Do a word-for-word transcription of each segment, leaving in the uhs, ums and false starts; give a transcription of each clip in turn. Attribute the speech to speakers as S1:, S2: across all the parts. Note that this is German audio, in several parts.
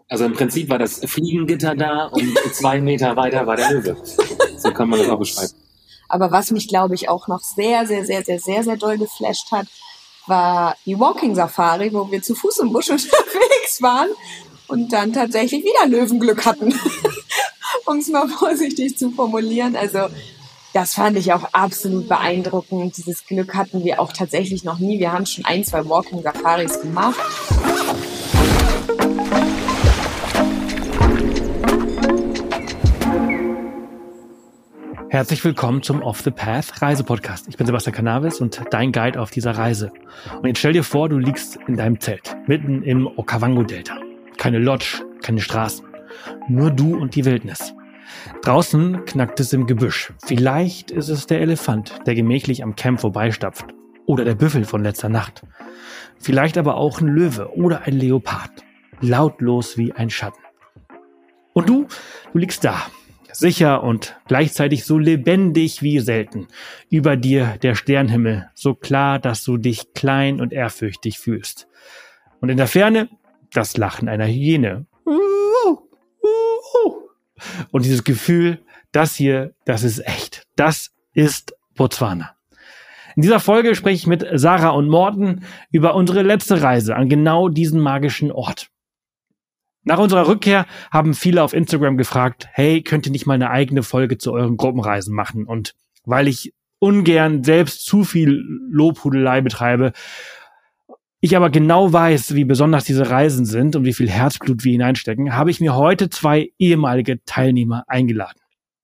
S1: Also im Prinzip war das Fliegengitter da und zwei Meter weiter war der Löwe. So kann man das auch beschreiben.
S2: Aber was mich, glaube ich, auch noch sehr, sehr, sehr, sehr, sehr, sehr doll geflasht hat, war die Walking Safari, wo wir zu Fuß im Busch unterwegs waren und dann tatsächlich wieder Löwenglück hatten, um es mal vorsichtig zu formulieren. Also das fand ich auch absolut beeindruckend. Dieses Glück hatten wir auch tatsächlich noch nie. Wir haben schon ein, zwei Walking Safaris gemacht.
S3: Herzlich willkommen zum Off the Path Reisepodcast. Ich bin Sebastian Cannabis und dein Guide auf dieser Reise. Und jetzt stell dir vor, du liegst in deinem Zelt, mitten im Okavango-Delta. Keine Lodge, keine Straßen, nur du und die Wildnis. Draußen knackt es im Gebüsch. Vielleicht ist es der Elefant, der gemächlich am Camp vorbeistapft. Oder der Büffel von letzter Nacht. Vielleicht aber auch ein Löwe oder ein Leopard. Lautlos wie ein Schatten. Und du, du liegst da. Sicher und gleichzeitig so lebendig wie selten. Über dir der Sternenhimmel, so klar, dass du dich klein und ehrfürchtig fühlst. Und in der Ferne das Lachen einer Hyäne. Und dieses Gefühl, das hier, das ist echt. Das ist Botswana. In dieser Folge spreche ich mit Sarah und Morten über unsere letzte Reise an genau diesen magischen Ort. Nach unserer Rückkehr haben viele auf Instagram gefragt, hey, könnt ihr nicht mal eine eigene Folge zu euren Gruppenreisen machen? Und weil ich ungern selbst zu viel Lobhudelei betreibe, ich aber genau weiß, wie besonders diese Reisen sind und wie viel Herzblut wir hineinstecken, habe ich mir heute zwei ehemalige Teilnehmer eingeladen.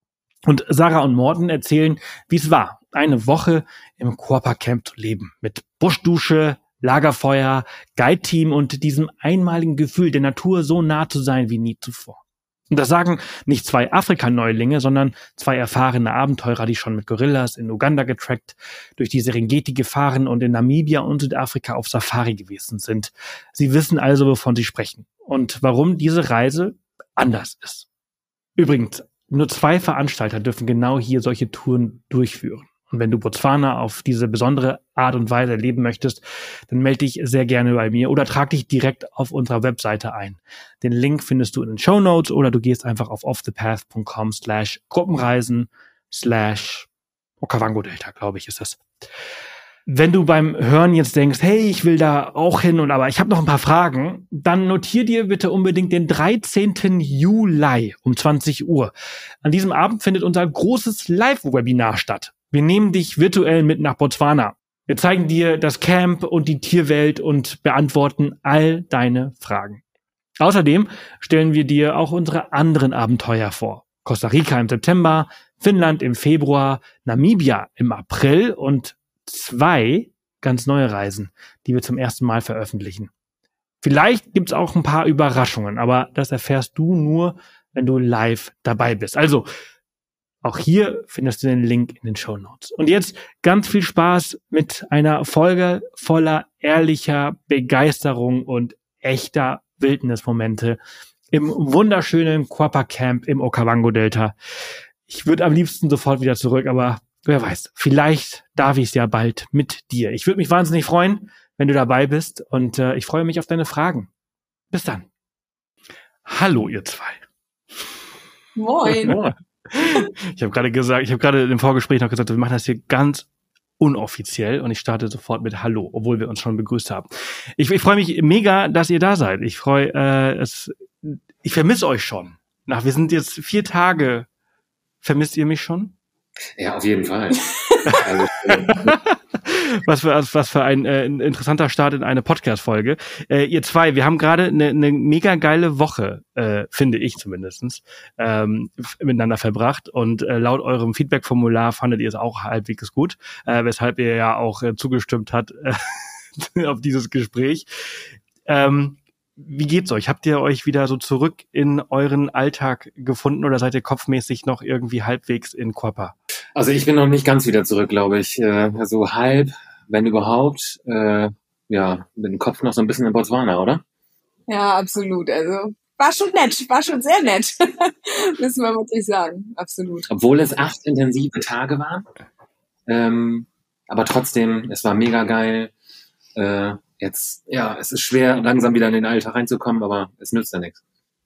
S3: Und Sarah und Morten erzählen, wie es war, eine Woche im Quapac Camp zu leben. Mit Buschdusche, Lagerfeuer, Guide-Team und diesem einmaligen Gefühl, der Natur so nah zu sein wie nie zuvor. Und das sagen nicht zwei Afrika-Neulinge, sondern zwei erfahrene Abenteurer, die schon mit Gorillas in Uganda getrackt, durch die Serengeti gefahren und in Namibia und Südafrika auf Safari gewesen sind. Sie wissen also, wovon sie sprechen und warum diese Reise anders ist. Übrigens, nur zwei Veranstalter dürfen genau hier solche Touren durchführen. Und wenn du Botswana auf diese besondere Art und Weise erleben möchtest, dann melde dich sehr gerne bei mir oder trag dich direkt auf unserer Webseite ein. Den Link findest du in den Shownotes oder du gehst einfach auf offthepath.com slash Gruppenreisen slash Okavango-Delta, glaube ich, ist das. Wenn du beim Hören jetzt denkst, hey, ich will da auch hin und aber ich habe noch ein paar Fragen, dann notier dir bitte unbedingt den dreizehnten Juli um zwanzig Uhr. An diesem Abend findet unser großes Live-Webinar statt. Wir nehmen dich virtuell mit nach Botswana. Wir zeigen dir das Camp und die Tierwelt und beantworten all deine Fragen. Außerdem stellen wir dir auch unsere anderen Abenteuer vor. Costa Rica im September, Finnland im Februar, Namibia im April und zwei ganz neue Reisen, die wir zum ersten Mal veröffentlichen. Vielleicht gibt's auch ein paar Überraschungen, aber das erfährst du nur, wenn du live dabei bist. Also, auch hier findest du den Link in den Shownotes. Und jetzt ganz viel Spaß mit einer Folge voller ehrlicher Begeisterung und echter Wildnismomente im wunderschönen Quapac Camp im Okavango-Delta. Ich würde am liebsten sofort wieder zurück, aber wer weiß, vielleicht darf ich es ja bald mit dir. Ich würde mich wahnsinnig freuen, wenn du dabei bist und äh, ich freue mich auf deine Fragen. Bis dann. Hallo, ihr zwei.
S2: Moin.
S3: Ich habe gerade gesagt, ich habe gerade im Vorgespräch noch gesagt, wir machen das hier ganz unoffiziell und ich starte sofort mit Hallo, obwohl wir uns schon begrüßt haben. Ich, ich freue mich mega, dass ihr da seid. Ich freue äh, es. Ich vermisse euch schon. Nach, wir sind jetzt vier Tage. Vermisst ihr mich schon?
S1: Ja, auf jeden Fall. Also,
S3: was für was für ein äh, interessanter Start in eine Podcast-Folge. Äh, ihr zwei, wir haben gerade eine ne mega geile Woche, äh, finde ich zumindestens, ähm, f- miteinander verbracht und äh, laut eurem Feedback-Formular fandet ihr es auch halbwegs gut, äh, weshalb ihr ja auch äh, zugestimmt habt äh, auf dieses Gespräch. Ähm, Wie geht's euch? Habt ihr euch wieder so zurück in euren Alltag gefunden oder seid ihr kopfmäßig noch irgendwie halbwegs in Quapac?
S1: also ich bin noch nicht ganz wieder zurück, glaube ich. Äh, so halb, wenn überhaupt. Äh, ja, mit dem Kopf noch so ein bisschen in Botswana, oder?
S2: Ja, absolut. Also war schon nett, war schon sehr nett. Müssen wir wirklich sagen. Absolut.
S1: Obwohl es acht intensive Tage waren. Ähm, aber trotzdem, es war mega geil. Äh, jetzt, ja, es ist schwer, langsam wieder in den Alltag reinzukommen, aber es nützt ja nichts.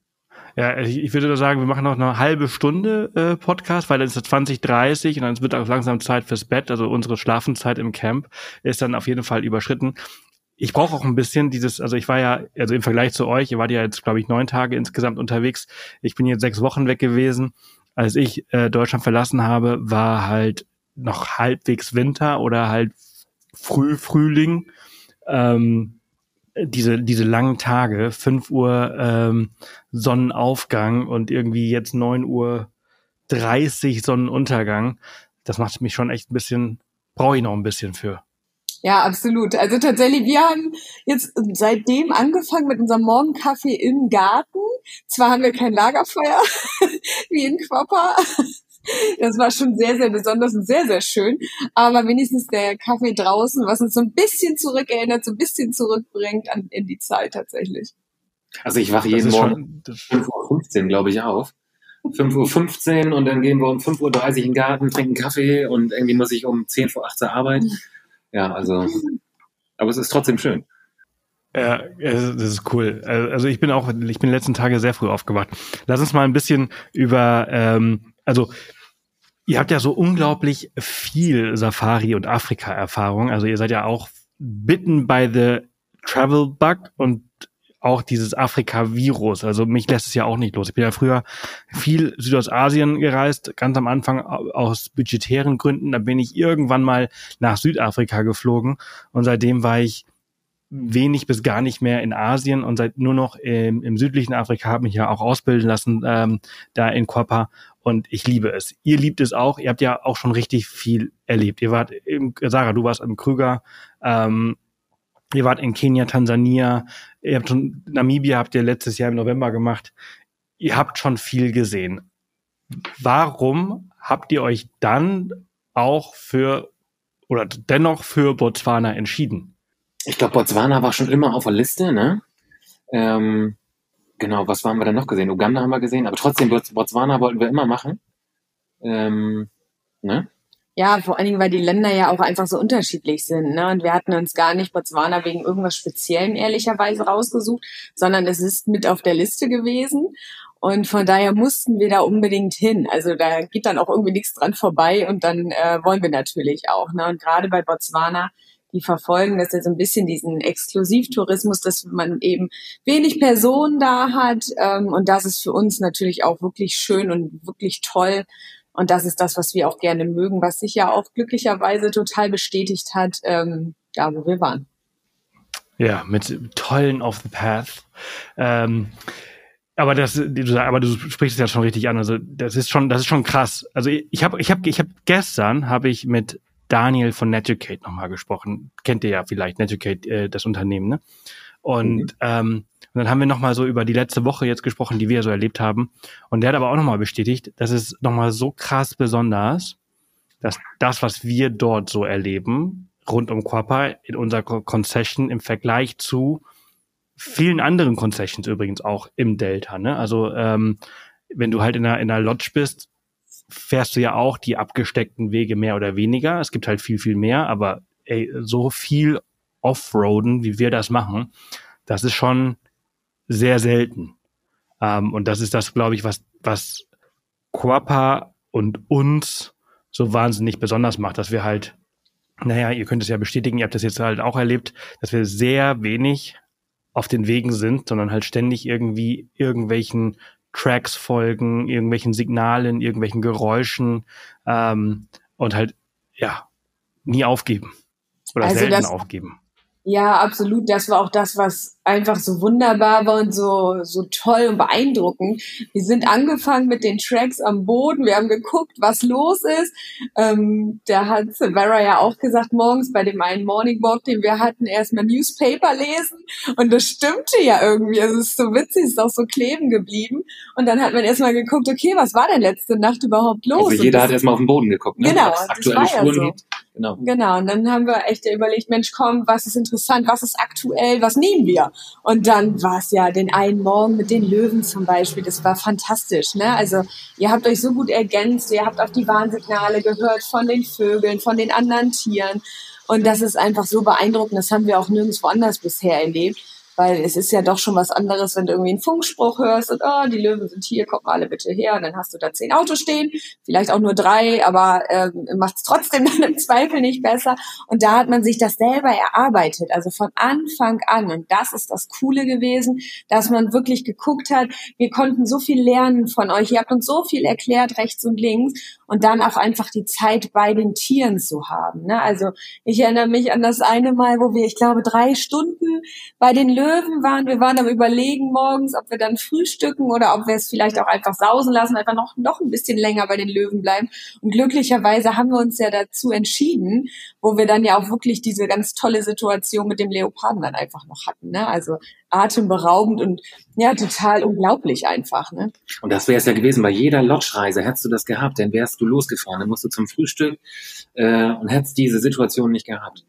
S3: Ja, ich, ich würde sagen, wir machen noch eine halbe Stunde äh, Podcast, weil dann ist es zwanzig, dreißig und dann wird auch langsam Zeit fürs Bett. Also unsere Schlafenszeit im Camp ist dann auf jeden Fall überschritten. Ich brauche auch ein bisschen dieses, also ich war ja, also im Vergleich zu euch, ihr wart ja jetzt, glaube ich, neun Tage insgesamt unterwegs. Ich bin jetzt sechs Wochen weg gewesen. Als ich äh, Deutschland verlassen habe, war halt noch halbwegs Winter oder halt Früh-Frühling. Ähm, diese diese langen Tage, fünf Uhr ähm, Sonnenaufgang und irgendwie jetzt neun Uhr dreißig Sonnenuntergang, das macht mich schon echt ein bisschen, brauche ich noch ein bisschen für.
S2: Ja, absolut. Also tatsächlich, wir haben jetzt seitdem angefangen mit unserem Morgenkaffee im Garten. Zwar haben wir kein Lagerfeuer wie in Quoppa. Das war schon sehr, sehr besonders und sehr, sehr schön. Aber wenigstens der Kaffee draußen, was uns so ein bisschen zurückerinnert, so ein bisschen zurückbringt an, in die Zeit tatsächlich.
S1: Also ich wache jeden Morgen um fünf Uhr fünfzehn, glaube ich, auf. fünf Uhr fünfzehn und dann gehen wir um fünf Uhr dreißig in den Garten, trinken Kaffee und irgendwie muss ich um zehn vor acht zur Arbeit. Ja, also, aber es ist trotzdem schön.
S3: Ja, das ist cool. Also ich bin auch, ich bin in den letzten Tagen sehr früh aufgewacht. Lass uns mal ein bisschen über, ähm, also ihr habt ja so unglaublich viel Safari- und Afrika-Erfahrung. Also ihr seid ja auch bitten by the travel bug und auch dieses Afrika-Virus. Also mich lässt es ja auch nicht los. Ich bin ja früher viel Südostasien gereist, ganz am Anfang aus budgetären Gründen. Da bin ich irgendwann mal nach Südafrika geflogen und seitdem war ich wenig bis gar nicht mehr in Asien und seit nur noch im, im südlichen Afrika, habe mich ja auch ausbilden lassen, ähm, da in Quoppa und ich liebe es. Ihr liebt es auch. Ihr habt ja auch schon richtig viel erlebt. Ihr wart, im, Sarah, du warst im Krüger, ähm, ihr wart in Kenia, Tansania, ihr habt schon, Namibia habt ihr letztes Jahr im November gemacht. Ihr habt schon viel gesehen. Warum habt ihr euch dann auch für, oder dennoch für Botswana entschieden?
S1: Ich glaube, Botswana war schon immer auf der Liste, ne? Ähm, genau, was haben wir denn noch gesehen? Uganda haben wir gesehen, aber trotzdem, Botswana wollten wir immer machen. Ähm, ne?
S2: Ja, vor allen Dingen, weil die Länder ja auch einfach so unterschiedlich sind, ne? Und wir hatten uns gar nicht Botswana wegen irgendwas Speziellen ehrlicherweise rausgesucht, sondern es ist mit auf der Liste gewesen. Und von daher mussten wir da unbedingt hin. Also da geht dann auch irgendwie nichts dran vorbei und dann äh, wollen wir natürlich auch, ne? Und gerade bei Botswana, die verfolgen das ja so ein bisschen diesen Exklusivtourismus, dass man eben wenig Personen da hat. Ähm, und das ist für uns natürlich auch wirklich schön und wirklich toll. Und das ist das, was wir auch gerne mögen, was sich ja auch glücklicherweise total bestätigt hat, ähm, da wo wir waren.
S3: Ja, mit tollen Off the Path. Ähm, aber das, du, aber du sprichst es ja schon richtig an. Also das ist schon, das ist schon krass. Also ich habe, ich habe, ich habe gestern habe ich mit Daniel von Netucate nochmal gesprochen. Kennt ihr ja vielleicht Netucate, äh, das Unternehmen, ne? Und, mhm. ähm, und dann haben wir nochmal so über die letzte Woche jetzt gesprochen, die wir so erlebt haben. Und der hat aber auch nochmal bestätigt, das ist nochmal so krass besonders, dass das, was wir dort so erleben, rund um Quoppa, in unserer Concession im Vergleich zu vielen anderen Concessions übrigens auch im Delta, ne? Also, ähm, wenn du halt in einer, in einer Lodge bist, fährst du ja auch die abgesteckten Wege mehr oder weniger. Es gibt halt viel, viel mehr, aber ey, so viel Offroaden, wie wir das machen, das ist schon sehr selten. Ähm, und das ist das, glaube ich, was, was Quoppa und uns so wahnsinnig besonders macht, dass wir halt, naja, ihr könnt es ja bestätigen, ihr habt das jetzt halt auch erlebt, dass wir sehr wenig auf den Wegen sind, sondern halt ständig irgendwie irgendwelchen Tracks folgen, irgendwelchen Signalen, irgendwelchen Geräuschen ähm, und halt, ja, nie aufgeben oder
S2: also
S3: selten
S2: das,
S3: aufgeben.
S2: Ja, absolut. Das war auch das, was einfach so wunderbar war und so so toll und beeindruckend. Wir sind angefangen mit den Tracks am Boden. Wir haben geguckt, was los ist. Ähm, da hat Sarah ja auch gesagt, morgens bei dem einen Morning Walk, den wir hatten, erstmal Newspaper lesen. Und das stimmte ja irgendwie. Also es ist so witzig, es ist auch so kleben geblieben. Und dann hat man erstmal geguckt, okay, was war denn letzte Nacht überhaupt los?
S1: Also jeder hat erstmal auf den Boden geguckt, ne?
S2: Genau,
S1: das
S2: aktuelle war Spuren ja so. Gibt.
S1: Genau.
S2: Genau, und dann haben wir echt überlegt, Mensch, komm, was ist interessant, was ist aktuell, was nehmen wir? Und dann war es ja den einen Morgen mit den Löwen zum Beispiel, das war fantastisch, ne? Also ihr habt euch so gut ergänzt, ihr habt auch die Warnsignale gehört von den Vögeln, von den anderen Tieren und das ist einfach so beeindruckend, das haben wir auch nirgendwo anders bisher erlebt, Weil es ist ja doch schon was anderes, wenn du irgendwie einen Funkspruch hörst und oh, die Löwen sind hier, kommt mal alle bitte her. Und dann hast du da zehn Autos stehen, vielleicht auch nur drei, aber ähm, macht es trotzdem dann im Zweifel nicht besser. Und da hat man sich das selber erarbeitet, also von Anfang an. Und das ist das Coole gewesen, dass man wirklich geguckt hat, wir konnten so viel lernen von euch, ihr habt uns so viel erklärt, rechts und links. Und dann auch einfach die Zeit bei den Tieren zu haben. Ne? Also ich erinnere mich an das eine Mal, wo wir, ich glaube, drei Stunden bei den Löwen waren. Wir waren am Überlegen morgens, ob wir dann frühstücken oder ob wir es vielleicht auch einfach sausen lassen, einfach noch, noch ein bisschen länger bei den Löwen bleiben. Und glücklicherweise haben wir uns ja dazu entschieden, wo wir dann ja auch wirklich diese ganz tolle Situation mit dem Leoparden dann einfach noch hatten. Ne? Also atemberaubend und ja, total unglaublich einfach. Ne?
S1: Und das wäre es ja gewesen, bei jeder Lodge-Reise hättest du das gehabt, dann wärst du losgefahren, dann musst du zum Frühstück äh, und hättest diese Situation nicht gehabt.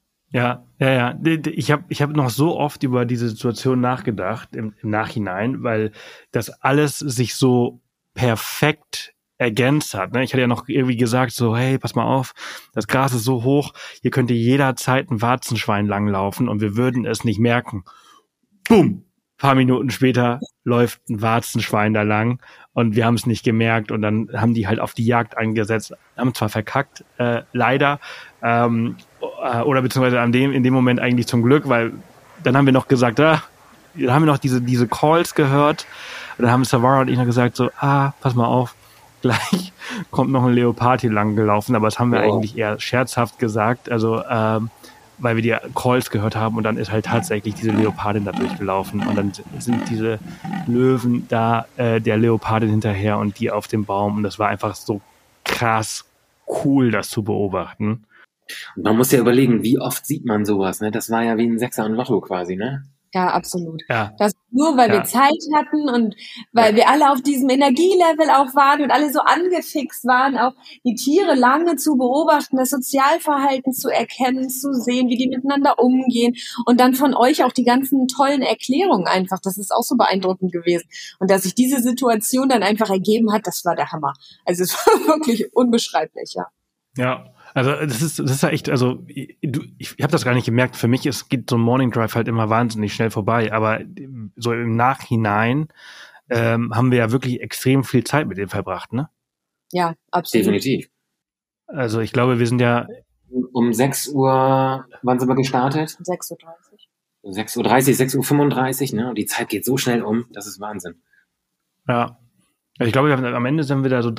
S3: Ja, ja, ja. Ich habe ich hab noch so oft über diese Situation nachgedacht im, im Nachhinein, weil das alles sich so perfekt ergänzt hat. Ne? Ich hatte ja noch irgendwie gesagt, so, hey, pass mal auf, das Gras ist so hoch, hier könnte jederzeit ein Warzenschwein langlaufen und wir würden es nicht merken. Bumm! Ein paar Minuten später läuft ein Warzenschwein da lang und wir haben es nicht gemerkt und dann haben die halt auf die Jagd eingesetzt, haben zwar verkackt, äh, leider, ähm, äh, oder beziehungsweise an dem, in dem Moment eigentlich zum Glück, weil dann haben wir noch gesagt, ah, dann haben wir noch diese, diese Calls gehört und dann haben Savara und ich noch gesagt so, ah, pass mal auf, gleich kommt noch ein Leopard hier lang gelaufen, aber das haben wir oh. eigentlich eher scherzhaft gesagt, also, ähm, weil wir die Calls gehört haben und dann ist halt tatsächlich diese Leopardin da durchgelaufen und dann sind diese Löwen da äh, der Leopardin hinterher und die auf dem Baum und das war einfach so krass cool, das zu beobachten.
S1: Und man muss ja überlegen, wie oft sieht man sowas, ne? Das war ja wie ein Sechser und Lotto quasi, ne?
S2: Ja, absolut.
S3: Ja.
S2: Das nur, weil ja. wir Zeit hatten und weil ja. wir alle auf diesem Energielevel auch waren und alle so angefixt waren, auch die Tiere lange zu beobachten, das Sozialverhalten zu erkennen, zu sehen, wie die miteinander umgehen und dann von euch auch die ganzen tollen Erklärungen einfach. Das ist auch so beeindruckend gewesen. Und dass sich diese Situation dann einfach ergeben hat, das war der Hammer. Also es war wirklich unbeschreiblich, ja.
S3: Ja. Also das ist das ist ja echt, also ich, ich habe das gar nicht gemerkt. Für mich ist geht so ein Morning Drive halt immer wahnsinnig schnell vorbei. Aber so im Nachhinein ähm, haben wir ja wirklich extrem viel Zeit mit dem verbracht, ne?
S2: Ja, absolut.
S1: Definitiv.
S3: Also ich glaube, wir sind ja
S1: um sechs Uhr, wann sind wir gestartet?
S2: sechs Uhr dreißig.
S1: sechs Uhr dreißig, sechs Uhr fünfunddreißig, ne? Und die Zeit geht so schnell um, das ist Wahnsinn.
S3: Ja. Ich glaube, wir haben, am Ende sind wir da so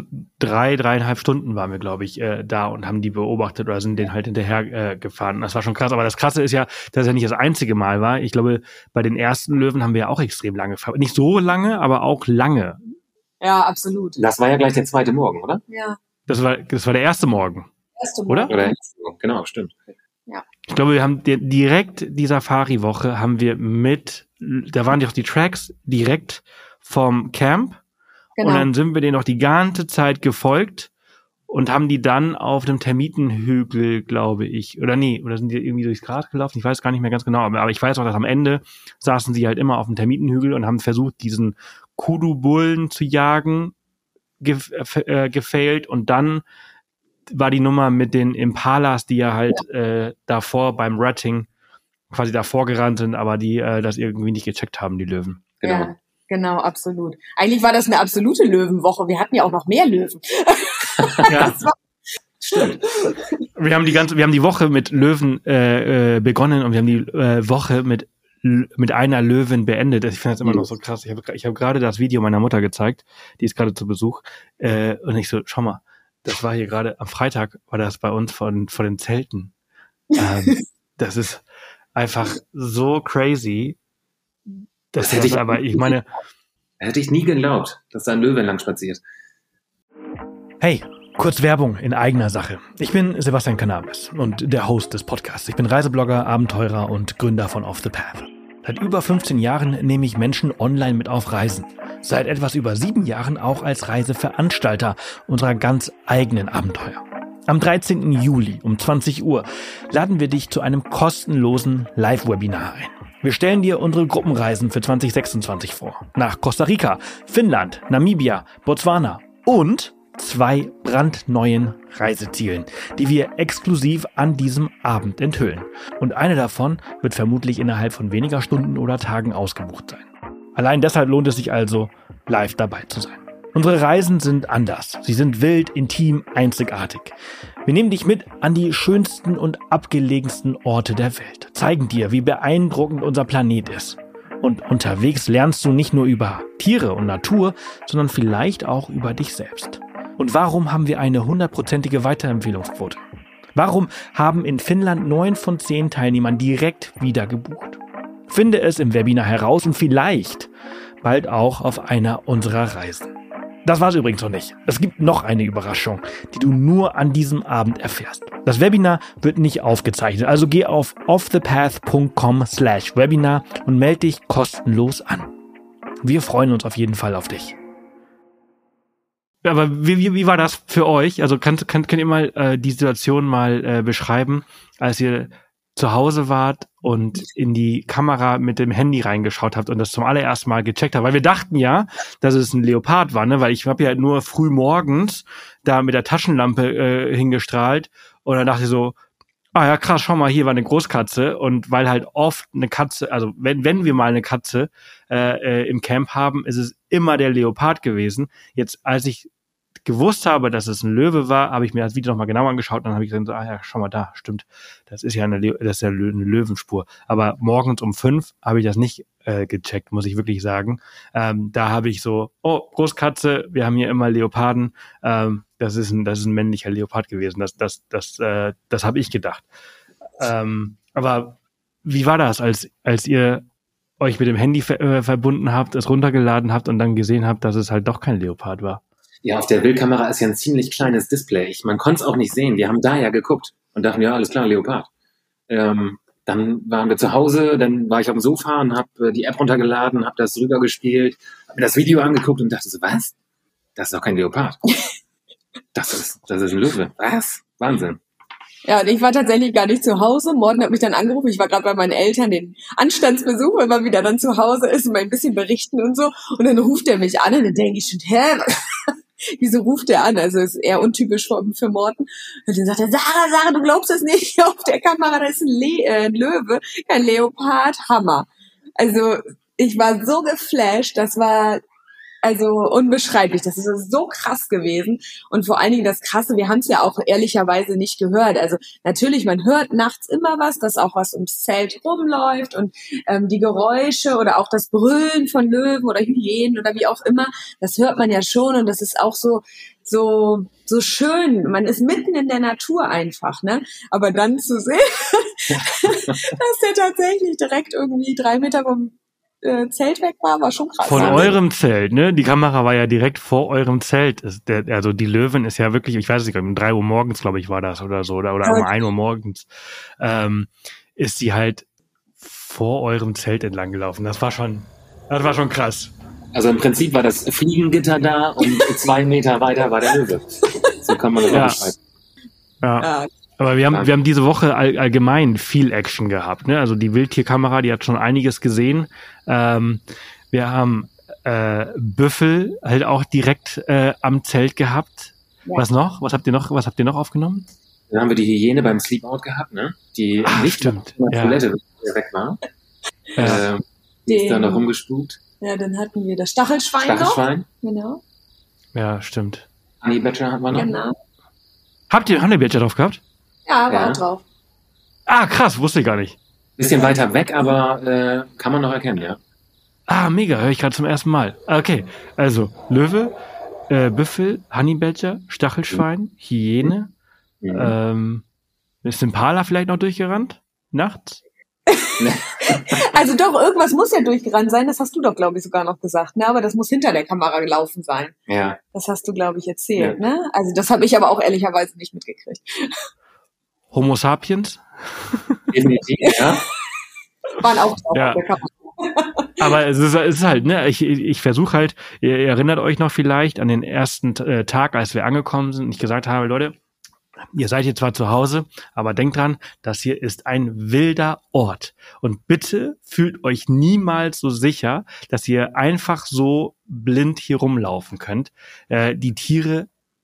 S3: drei, dreieinhalb Stunden waren wir, glaube ich, äh, da und haben die beobachtet oder sind denen halt hinterher äh, gefahren. Das war schon krass. Aber das Krasse ist ja, dass es ja nicht das einzige Mal war. Ich glaube, bei den ersten Löwen haben wir ja auch extrem lange gefahren. Nicht so lange, aber auch lange.
S2: Ja, absolut.
S1: Das war ja gleich der zweite Morgen, oder?
S2: Ja.
S3: Das war, das war der erste Morgen.
S2: Erste Morgen.
S3: Oder?
S1: Oder der erste Morgen. Genau, stimmt.
S2: Ja.
S3: Ich glaube, wir haben direkt die Safari-Woche haben wir mit, da waren ja auch die Tracks direkt vom Camp. Genau. Und dann sind wir denen noch die ganze Zeit gefolgt und haben die dann auf dem Termitenhügel, glaube ich, oder nee, oder sind die irgendwie durchs Gras gelaufen? Ich weiß gar nicht mehr ganz genau, aber ich weiß auch, dass am Ende saßen sie halt immer auf dem Termitenhügel und haben versucht, diesen Kudu-Bullen zu jagen, gef- äh, gefailt und dann war die Nummer mit den Impalas, die ja halt ja. Äh, davor beim Ratting quasi davor gerannt sind, aber die äh, das irgendwie nicht gecheckt haben, die Löwen.
S2: Genau. Ja. Genau, absolut. Eigentlich war das eine absolute Löwenwoche. Wir hatten ja auch noch mehr Löwen.
S3: Ja, das war stimmt. Wir haben die ganze, wir haben die Woche mit Löwen äh, äh, begonnen und wir haben die äh, Woche mit mit einer Löwin beendet. Ich finde das immer noch so krass. Ich habe ich hab gerade das Video meiner Mutter gezeigt. Die ist gerade zu Besuch äh, und ich so, schau mal, das war hier gerade am Freitag war das bei uns von von den Zelten. Ähm, das ist einfach so crazy. Das, das hätte ich, aber ich meine,
S1: hätte ich nie geglaubt, dass da ein Löwe lang spaziert.
S3: Hey, kurz Werbung in eigener Sache. Ich bin Sebastian Cannabis und der Host des Podcasts. Ich bin Reiseblogger, Abenteurer und Gründer von Off the Path. Seit über fünfzehn Jahren nehme ich Menschen online mit auf Reisen. Seit etwas über sieben Jahren auch als Reiseveranstalter unserer ganz eigenen Abenteuer. Am dreizehnten Juli um zwanzig Uhr laden wir dich zu einem kostenlosen Live-Webinar ein. Wir stellen dir unsere Gruppenreisen für zwanzig sechsundzwanzig vor. Nach Costa Rica, Finnland, Namibia, Botswana und zwei brandneuen Reisezielen, die wir exklusiv an diesem Abend enthüllen. Und eine davon wird vermutlich innerhalb von weniger Stunden oder Tagen ausgebucht sein. Allein deshalb lohnt es sich also, live dabei zu sein. Unsere Reisen sind anders. Sie sind wild, intim, einzigartig. Wir nehmen dich mit an die schönsten und abgelegensten Orte der Welt, zeigen dir, wie beeindruckend unser Planet ist. Und unterwegs lernst du nicht nur über Tiere und Natur, sondern vielleicht auch über dich selbst. Und warum haben wir eine hundertprozentige Weiterempfehlungsquote? Warum haben in Finnland neun von zehn Teilnehmern direkt wieder gebucht? Finde es im Webinar heraus und vielleicht bald auch auf einer unserer Reisen. Das war's übrigens noch nicht. Es gibt noch eine Überraschung, die du nur an diesem Abend erfährst. Das Webinar wird nicht aufgezeichnet, also geh auf offthepath.com slash Webinar und melde dich kostenlos an. Wir freuen uns auf jeden Fall auf dich. Aber wie, wie, wie war das für euch? Also könnt, könnt, könnt ihr mal äh, die Situation mal äh, beschreiben, als ihr zu Hause wart und in die Kamera mit dem Handy reingeschaut habt und das zum allerersten Mal gecheckt habt, weil wir dachten ja, dass es ein Leopard war, ne? Weil ich habe ja nur früh morgens da mit der Taschenlampe äh, hingestrahlt und dann dachte ich so, ah ja krass, schau mal, hier war eine Großkatze und weil halt oft eine Katze, also wenn wenn wir mal eine Katze äh, äh, im Camp haben, ist es immer der Leopard gewesen. Jetzt als ich gewusst habe, dass es ein Löwe war, habe ich mir das Video nochmal genau angeschaut und dann habe ich gesagt, ah ja, schau mal da, stimmt, das ist ja eine, Le- das ist ja eine Löwenspur. Aber morgens um fünf habe ich das nicht äh, gecheckt, muss ich wirklich sagen. Ähm, da habe ich so, oh, Großkatze, wir haben hier immer Leoparden, ähm, das ist ein, das ist ein männlicher Leopard gewesen, das, das, das, äh, das habe ich gedacht. Ähm, aber wie war das, als, als ihr euch mit dem Handy ver- äh, verbunden habt, es runtergeladen habt und dann gesehen habt, dass es halt doch kein Leopard war?
S1: Ja, auf der Bildkamera ist ja ein ziemlich kleines Display. Ich, man konnte es auch nicht sehen. Wir haben da ja geguckt und dachten, ja, alles klar, Leopard. Ähm, dann waren wir zu Hause, dann war ich auf dem Sofa und habe äh, die App runtergeladen, habe das drüber gespielt, habe mir das Video angeguckt und dachte so, was? Das ist doch kein Leopard. Das ist, das ist ein Löwe. Was? Wahnsinn.
S2: Ja, und ich war tatsächlich gar nicht zu Hause. Morten hat mich dann angerufen. Ich war gerade bei meinen Eltern, den Anstandsbesuch, wenn man wieder dann zu Hause ist und mal ein bisschen berichten und so. Und dann ruft er mich an und dann denke ich schon, hä? Wieso ruft er an? Also ist eher untypisch für, für Morten. Und dann sagt er, Sarah, Sarah, du glaubst das nicht. Auf der Kamera, da ist ein, Le- äh, ein Löwe, ein Leopard, Hammer. Also ich war so geflasht, das war also unbeschreiblich. Das ist so krass gewesen. Und vor allen Dingen das Krasse, wir haben es ja auch ehrlicherweise nicht gehört. Also natürlich, man hört nachts immer was, dass auch was ums Zelt rumläuft und ähm, die Geräusche oder auch das Brüllen von Löwen oder Hyänen oder wie auch immer, das hört man ja schon und das ist auch so so so schön. Man ist mitten in der Natur einfach, ne? Aber dann zu sehen, dass der tatsächlich direkt irgendwie drei Meter vom Zelt weg war, war schon krass.
S3: Von eurem Zelt, ne? Die Kamera war ja direkt vor eurem Zelt. Der, also die Löwen ist ja wirklich, ich weiß nicht, um drei Uhr morgens, glaube ich, war das oder so, oder, oder um ein Uhr morgens, ähm, ist sie halt vor eurem Zelt entlang gelaufen. Das war schon, das war schon krass.
S1: Also im Prinzip war das Fliegengitter da und zwei Meter weiter war der Löwe. So kann man das
S3: ja.
S1: auch beschreiben.
S3: Ja. ja. Aber wir haben, wir haben diese Woche all, allgemein viel Action gehabt, ne? Also die Wildtierkamera, die hat schon einiges gesehen. Ähm, wir haben äh, Büffel halt auch direkt äh, am Zelt gehabt. Ja. Was noch? Was habt ihr noch? Was habt ihr noch aufgenommen?
S1: Dann haben wir die Hyäne beim Sleepout gehabt, ne? Die
S3: Ach,
S1: nicht
S3: stimmt.
S1: in der
S3: Ja.
S1: Toilette weg war. Ja. Äh, die ist dann noch rumgespukt.
S2: Ja, dann hatten wir das Stachelschwein,
S1: Stachelschwein.
S2: noch. Genau.
S3: Ja, stimmt.
S1: Honey Badger hat man noch.
S2: Genau.
S3: Habt ihr Honey Badger drauf gehabt?
S2: Ja, war
S1: ja.
S2: auch drauf.
S3: Ah, krass, wusste ich gar nicht.
S1: Bisschen weiter weg, aber äh, kann man noch erkennen, ja.
S3: Ah, mega, höre ich gerade zum ersten Mal. Okay, also Löwe, äh, Büffel, Honey Badger, Stachelschwein, mhm. Hyäne. Mhm. Ähm, ist Impala vielleicht noch durchgerannt? Nachts?
S2: Also doch, irgendwas muss ja durchgerannt sein. Das hast du doch, glaube ich, sogar noch gesagt. Ne? Aber das muss hinter der Kamera gelaufen sein.
S1: Ja.
S2: Das hast du, glaube ich, erzählt. Ja. Ne? Also das habe ich aber auch ehrlicherweise nicht mitgekriegt.
S3: Homo sapiens?
S1: Definitiv, ja.
S2: Waren auch drauf
S3: ja.
S2: auf der Kamera.
S3: Aber es ist, es ist halt, ne, ich, ich versuche halt, ihr erinnert euch noch vielleicht an den ersten äh, Tag, als wir angekommen sind und ich gesagt habe, Leute, ihr seid hier zwar zu Hause, aber denkt dran, das hier ist ein wilder Ort. Und bitte fühlt euch niemals so sicher, dass ihr einfach so blind hier rumlaufen könnt. Äh, die Tiere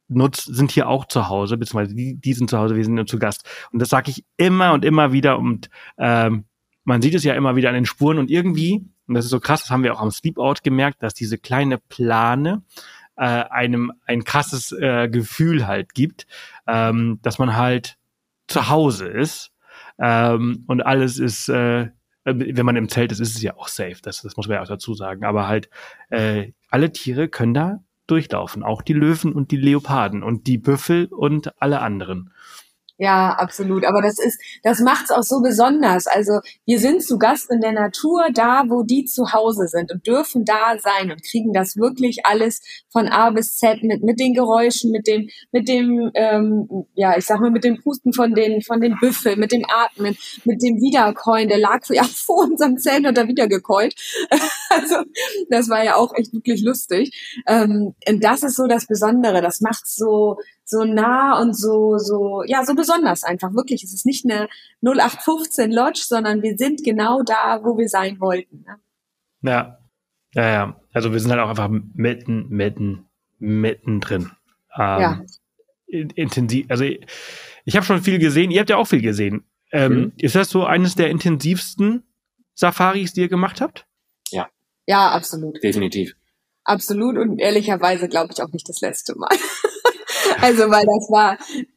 S3: nutzt, sind hier auch zu Hause, beziehungsweise die, die sind zu Hause, wir sind nur zu Gast. Und das sage ich immer und immer wieder und ähm, man sieht es ja immer wieder an den Spuren und irgendwie, und das ist so krass, das haben wir auch am Sleepout gemerkt, dass diese kleine Plane äh, einem ein krasses äh, Gefühl halt gibt, ähm, dass man halt zu Hause ist ähm, und alles ist, äh, wenn man im Zelt ist, ist es ja auch safe, das, das muss man ja auch dazu sagen, aber halt äh, alle Tiere können da durchlaufen, auch die Löwen und die Leoparden und die Büffel und alle anderen.
S2: Ja, absolut. Aber das ist, das macht's auch so besonders. Also wir sind zu Gast in der Natur, da wo die zu Hause sind und dürfen da sein und kriegen das wirklich alles von A bis Z mit mit den Geräuschen, mit dem mit dem ähm, ja ich sag mal mit dem Pusten von den von den Büffeln, mit dem Atmen, mit dem Wiederkäuen. Der lag ja vor unserem Zelt und da wieder gekäut. Also das war ja auch echt wirklich lustig. Ähm, und das ist so das Besondere. Das macht's so so nah und so, so, ja, so besonders einfach. Wirklich, es ist nicht eine null acht fünfzehn Lodge, sondern wir sind genau da, wo wir sein wollten. Ne?
S3: Ja, ja, ja. Also wir sind halt auch einfach mitten, mitten, mitten drin. Ähm,
S2: ja.
S3: Intensiv, also ich, ich habe schon viel gesehen, ihr habt ja auch viel gesehen. Ähm, mhm. Ist das so eines der intensivsten Safaris, die ihr gemacht habt?
S1: Ja.
S2: Ja, absolut.
S1: Definitiv.
S2: Absolut und ehrlicherweise glaube ich auch nicht das letzte Mal. Also, weil das war,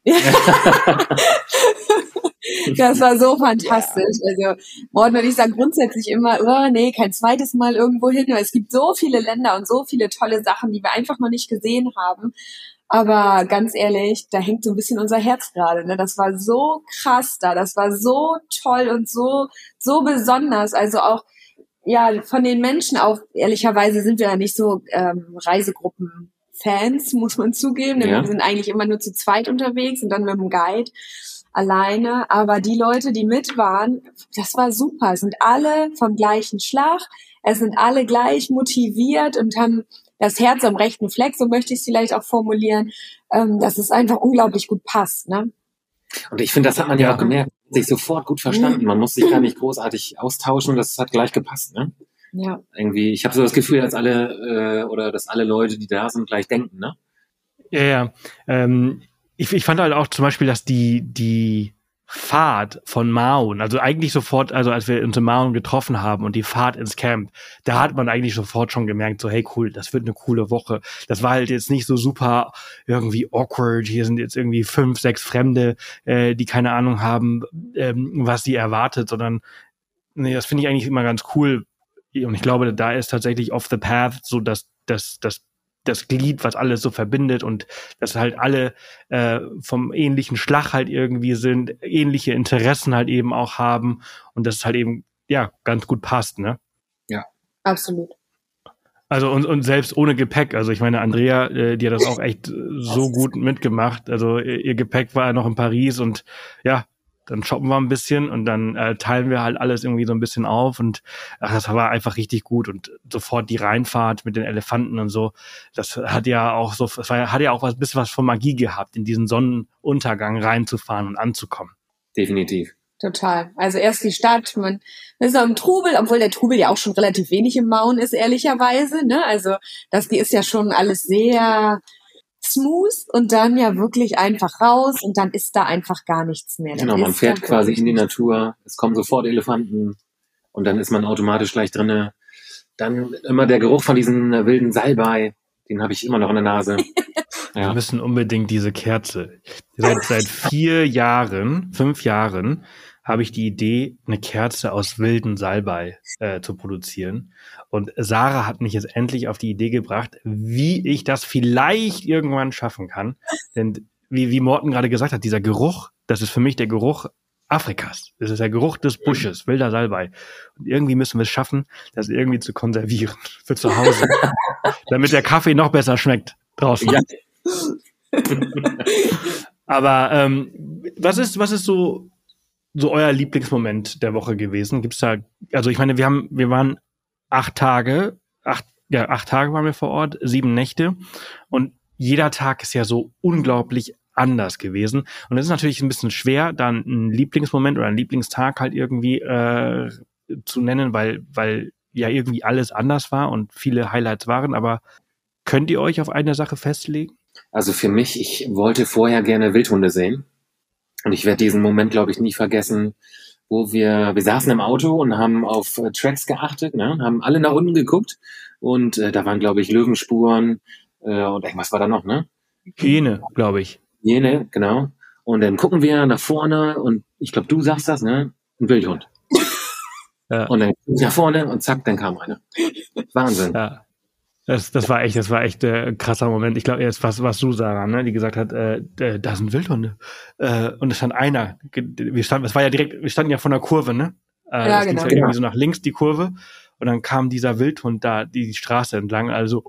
S2: das war so fantastisch. Also, Morten und ich sagen grundsätzlich immer, oh, nee, kein zweites Mal irgendwo hin. Weil es gibt so viele Länder und so viele tolle Sachen, die wir einfach noch nicht gesehen haben. Aber ganz ehrlich, da hängt so ein bisschen unser Herz gerade. Ne? Das war so krass da. Das war so toll und so, so besonders. Also auch, ja, von den Menschen auch, ehrlicherweise sind wir ja nicht so ähm, Reisegruppen Fans, muss man zugeben, denn ja. Wir sind eigentlich immer nur zu zweit unterwegs und dann mit dem Guide alleine, aber die Leute, die mit waren, das war super, es sind alle vom gleichen Schlag, es sind alle gleich motiviert und haben das Herz am rechten Fleck, so möchte ich es vielleicht auch formulieren, ähm, dass es einfach unglaublich gut passt, ne?
S1: Und ich finde, das hat man ja auch gemerkt, sich sofort gut verstanden, man muss sich gar nicht großartig austauschen, das hat gleich gepasst, ne?
S2: Ja.
S1: Irgendwie, ich habe so das Gefühl, dass alle äh, oder dass alle Leute, die da sind, gleich denken, ne?
S3: Ja, ja. Ähm, ich, ich fand halt auch zum Beispiel, dass die die Fahrt von Maun, also eigentlich sofort, also als wir uns in Maun getroffen haben und die Fahrt ins Camp, da hat man eigentlich sofort schon gemerkt, so hey cool, das wird eine coole Woche. Das war halt jetzt nicht so super irgendwie awkward, hier sind jetzt irgendwie fünf, sechs Fremde, äh, die keine Ahnung haben, ähm, was sie erwartet, sondern nee, das finde ich eigentlich immer ganz cool. Und ich glaube, da ist tatsächlich Off the Path so das, das, das, das Glied, was alles so verbindet und dass halt alle äh, vom ähnlichen Schlag halt irgendwie sind, ähnliche Interessen halt eben auch haben und das halt eben, ja, ganz gut passt, ne?
S2: Ja, absolut.
S3: Also und, und selbst ohne Gepäck, also ich meine, Andrea, äh, die hat das auch echt so gut mitgemacht, also ihr, ihr Gepäck war noch in Paris und ja, dann shoppen wir ein bisschen und dann äh, teilen wir halt alles irgendwie so ein bisschen auf und ach, das war einfach richtig gut und sofort die Reinfahrt mit den Elefanten und so, das hat ja auch so, das war, hat ja auch was, ein bisschen was von Magie gehabt, in diesen Sonnenuntergang reinzufahren und anzukommen.
S1: Definitiv.
S2: Total. Also erst die Stadt, man ist am Trubel, obwohl der Trubel ja auch schon relativ wenig im Maun ist, ehrlicherweise, ne? Also das, die ist ja schon alles sehr smooth und dann ja wirklich einfach raus und dann ist da einfach gar nichts mehr.
S1: Genau, man fährt quasi in die Natur, es kommen sofort Elefanten und dann ist man automatisch gleich drinne. Dann immer der Geruch von diesen wilden Salbei, den habe ich immer noch in der Nase.
S3: Ja. Wir müssen unbedingt diese Kerze. Seit, seit vier Jahren, fünf Jahren habe ich die Idee, eine Kerze aus wilden Salbei äh, zu produzieren. Und Sarah hat mich jetzt endlich auf die Idee gebracht, wie ich das vielleicht irgendwann schaffen kann. Denn wie, wie Morten gerade gesagt hat, dieser Geruch, das ist für mich der Geruch Afrikas. Das ist der Geruch des Busches, wilder Salbei. Und irgendwie müssen wir es schaffen, das irgendwie zu konservieren für zu Hause, damit der Kaffee noch besser schmeckt draußen. Ja. Aber ähm, was ist, was ist so so euer Lieblingsmoment der Woche gewesen? Gibt's da, also ich meine, wir haben, wir waren acht Tage, acht, ja, acht Tage waren wir vor Ort, sieben Nächte und jeder Tag ist ja so unglaublich anders gewesen und es ist natürlich ein bisschen schwer, dann einen Lieblingsmoment oder einen Lieblingstag halt irgendwie äh, zu nennen, weil, weil ja irgendwie alles anders war und viele Highlights waren, aber könnt ihr euch auf eine Sache festlegen?
S1: Also für mich, ich wollte vorher gerne Wildhunde sehen. Und ich werde diesen Moment, glaube ich, nie vergessen, wo wir, wir saßen im Auto und haben auf äh, Tracks geachtet, ne? Haben alle nach unten geguckt und äh, da waren, glaube ich, Löwenspuren äh, und irgendwas war da noch, ne?
S3: Hyäne, glaube ich.
S1: Hyäne, genau. Und dann gucken wir nach vorne und ich glaube, du sagst das, ne? Ein Wildhund. Ja. Und dann gucken wir nach vorne und zack, dann kam einer. Wahnsinn.
S3: Ja. Das, das war echt, das war echt äh, ein krasser Moment. Ich glaube, jetzt was, was du, Sarah, ne, die gesagt hat, äh, da sind Wildhunde. Äh, und es stand einer. Wir standen, es war ja direkt, wir standen ja von der Kurve, ne? Äh,
S2: ja,
S3: es ging
S2: genau.
S3: ja irgendwie so nach links die Kurve. Und dann kam dieser Wildhund da die Straße entlang. Also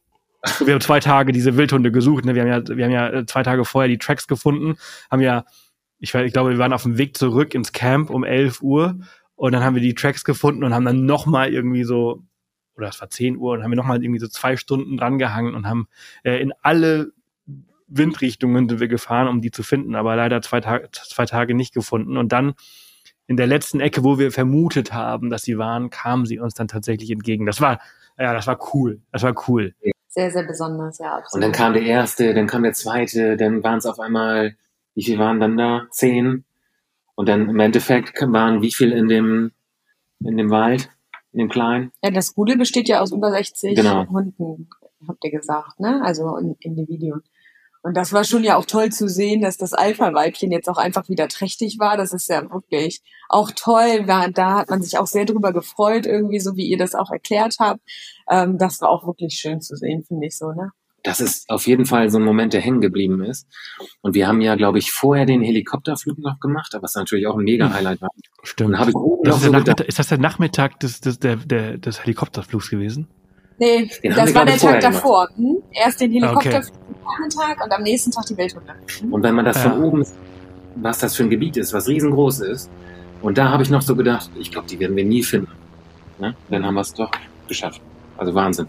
S3: wir haben zwei Tage diese Wildhunde gesucht. Ne? Wir haben ja, wir haben ja zwei Tage vorher die Tracks gefunden. Haben ja, ich, ich glaube, wir waren auf dem Weg zurück ins Camp um elf Uhr. Und dann haben wir die Tracks gefunden und haben dann nochmal irgendwie so, oder es war zehn Uhr und haben wir nochmal irgendwie so zwei Stunden dran gehangen und haben äh, in alle Windrichtungen sind wir gefahren, um die zu finden, aber leider zwei Tage, zwei Tage nicht gefunden. Und dann in der letzten Ecke, wo wir vermutet haben, dass sie waren, kamen sie uns dann tatsächlich entgegen. Das war, ja, das war cool. Das war cool.
S2: Sehr, sehr besonders, ja. Absolut.
S1: Und dann kam der erste, dann kam der zweite, dann waren es auf einmal, wie viel waren dann da? Zehn. Und dann im Endeffekt waren wie viel in dem, in dem Wald? In dem Kleinen?
S2: Ja, das Rudel besteht ja aus über sechzig
S1: genau.
S2: Hunden, habt ihr gesagt, ne? Also in, in dem Video. Und das war schon ja auch toll zu sehen, dass das Alpha-Weibchen jetzt auch einfach wieder trächtig war. Das ist ja wirklich auch toll. Da, da hat man sich auch sehr drüber gefreut, irgendwie so wie ihr das auch erklärt habt. Ähm, das war auch wirklich schön zu sehen, finde ich so, ne?
S1: Das ist auf jeden Fall so ein Moment, der hängen geblieben ist. Und wir haben ja, glaube ich, vorher den Helikopterflug noch gemacht, was natürlich auch ein Mega-Highlight war.
S3: Stimmt.
S1: Und hab ich oben
S3: das
S1: noch
S3: ist,
S1: so
S3: der
S1: gedacht,
S3: ist das der Nachmittag des, des, der, der, des Helikopterflugs gewesen?
S2: Nee,
S1: Den
S2: das war der Tag
S1: gemacht.
S2: davor. Hm? Erst den Helikopterflug
S3: Okay.
S2: am Nachmittag und am nächsten Tag die Wildhunde. Hm?
S1: Und wenn man das
S3: Ja.
S1: von oben, was das für ein Gebiet ist, was riesengroß ist, und da habe ich noch so gedacht, ich glaube, die werden wir nie finden. Ne? Dann haben wir es doch geschafft. Also Wahnsinn.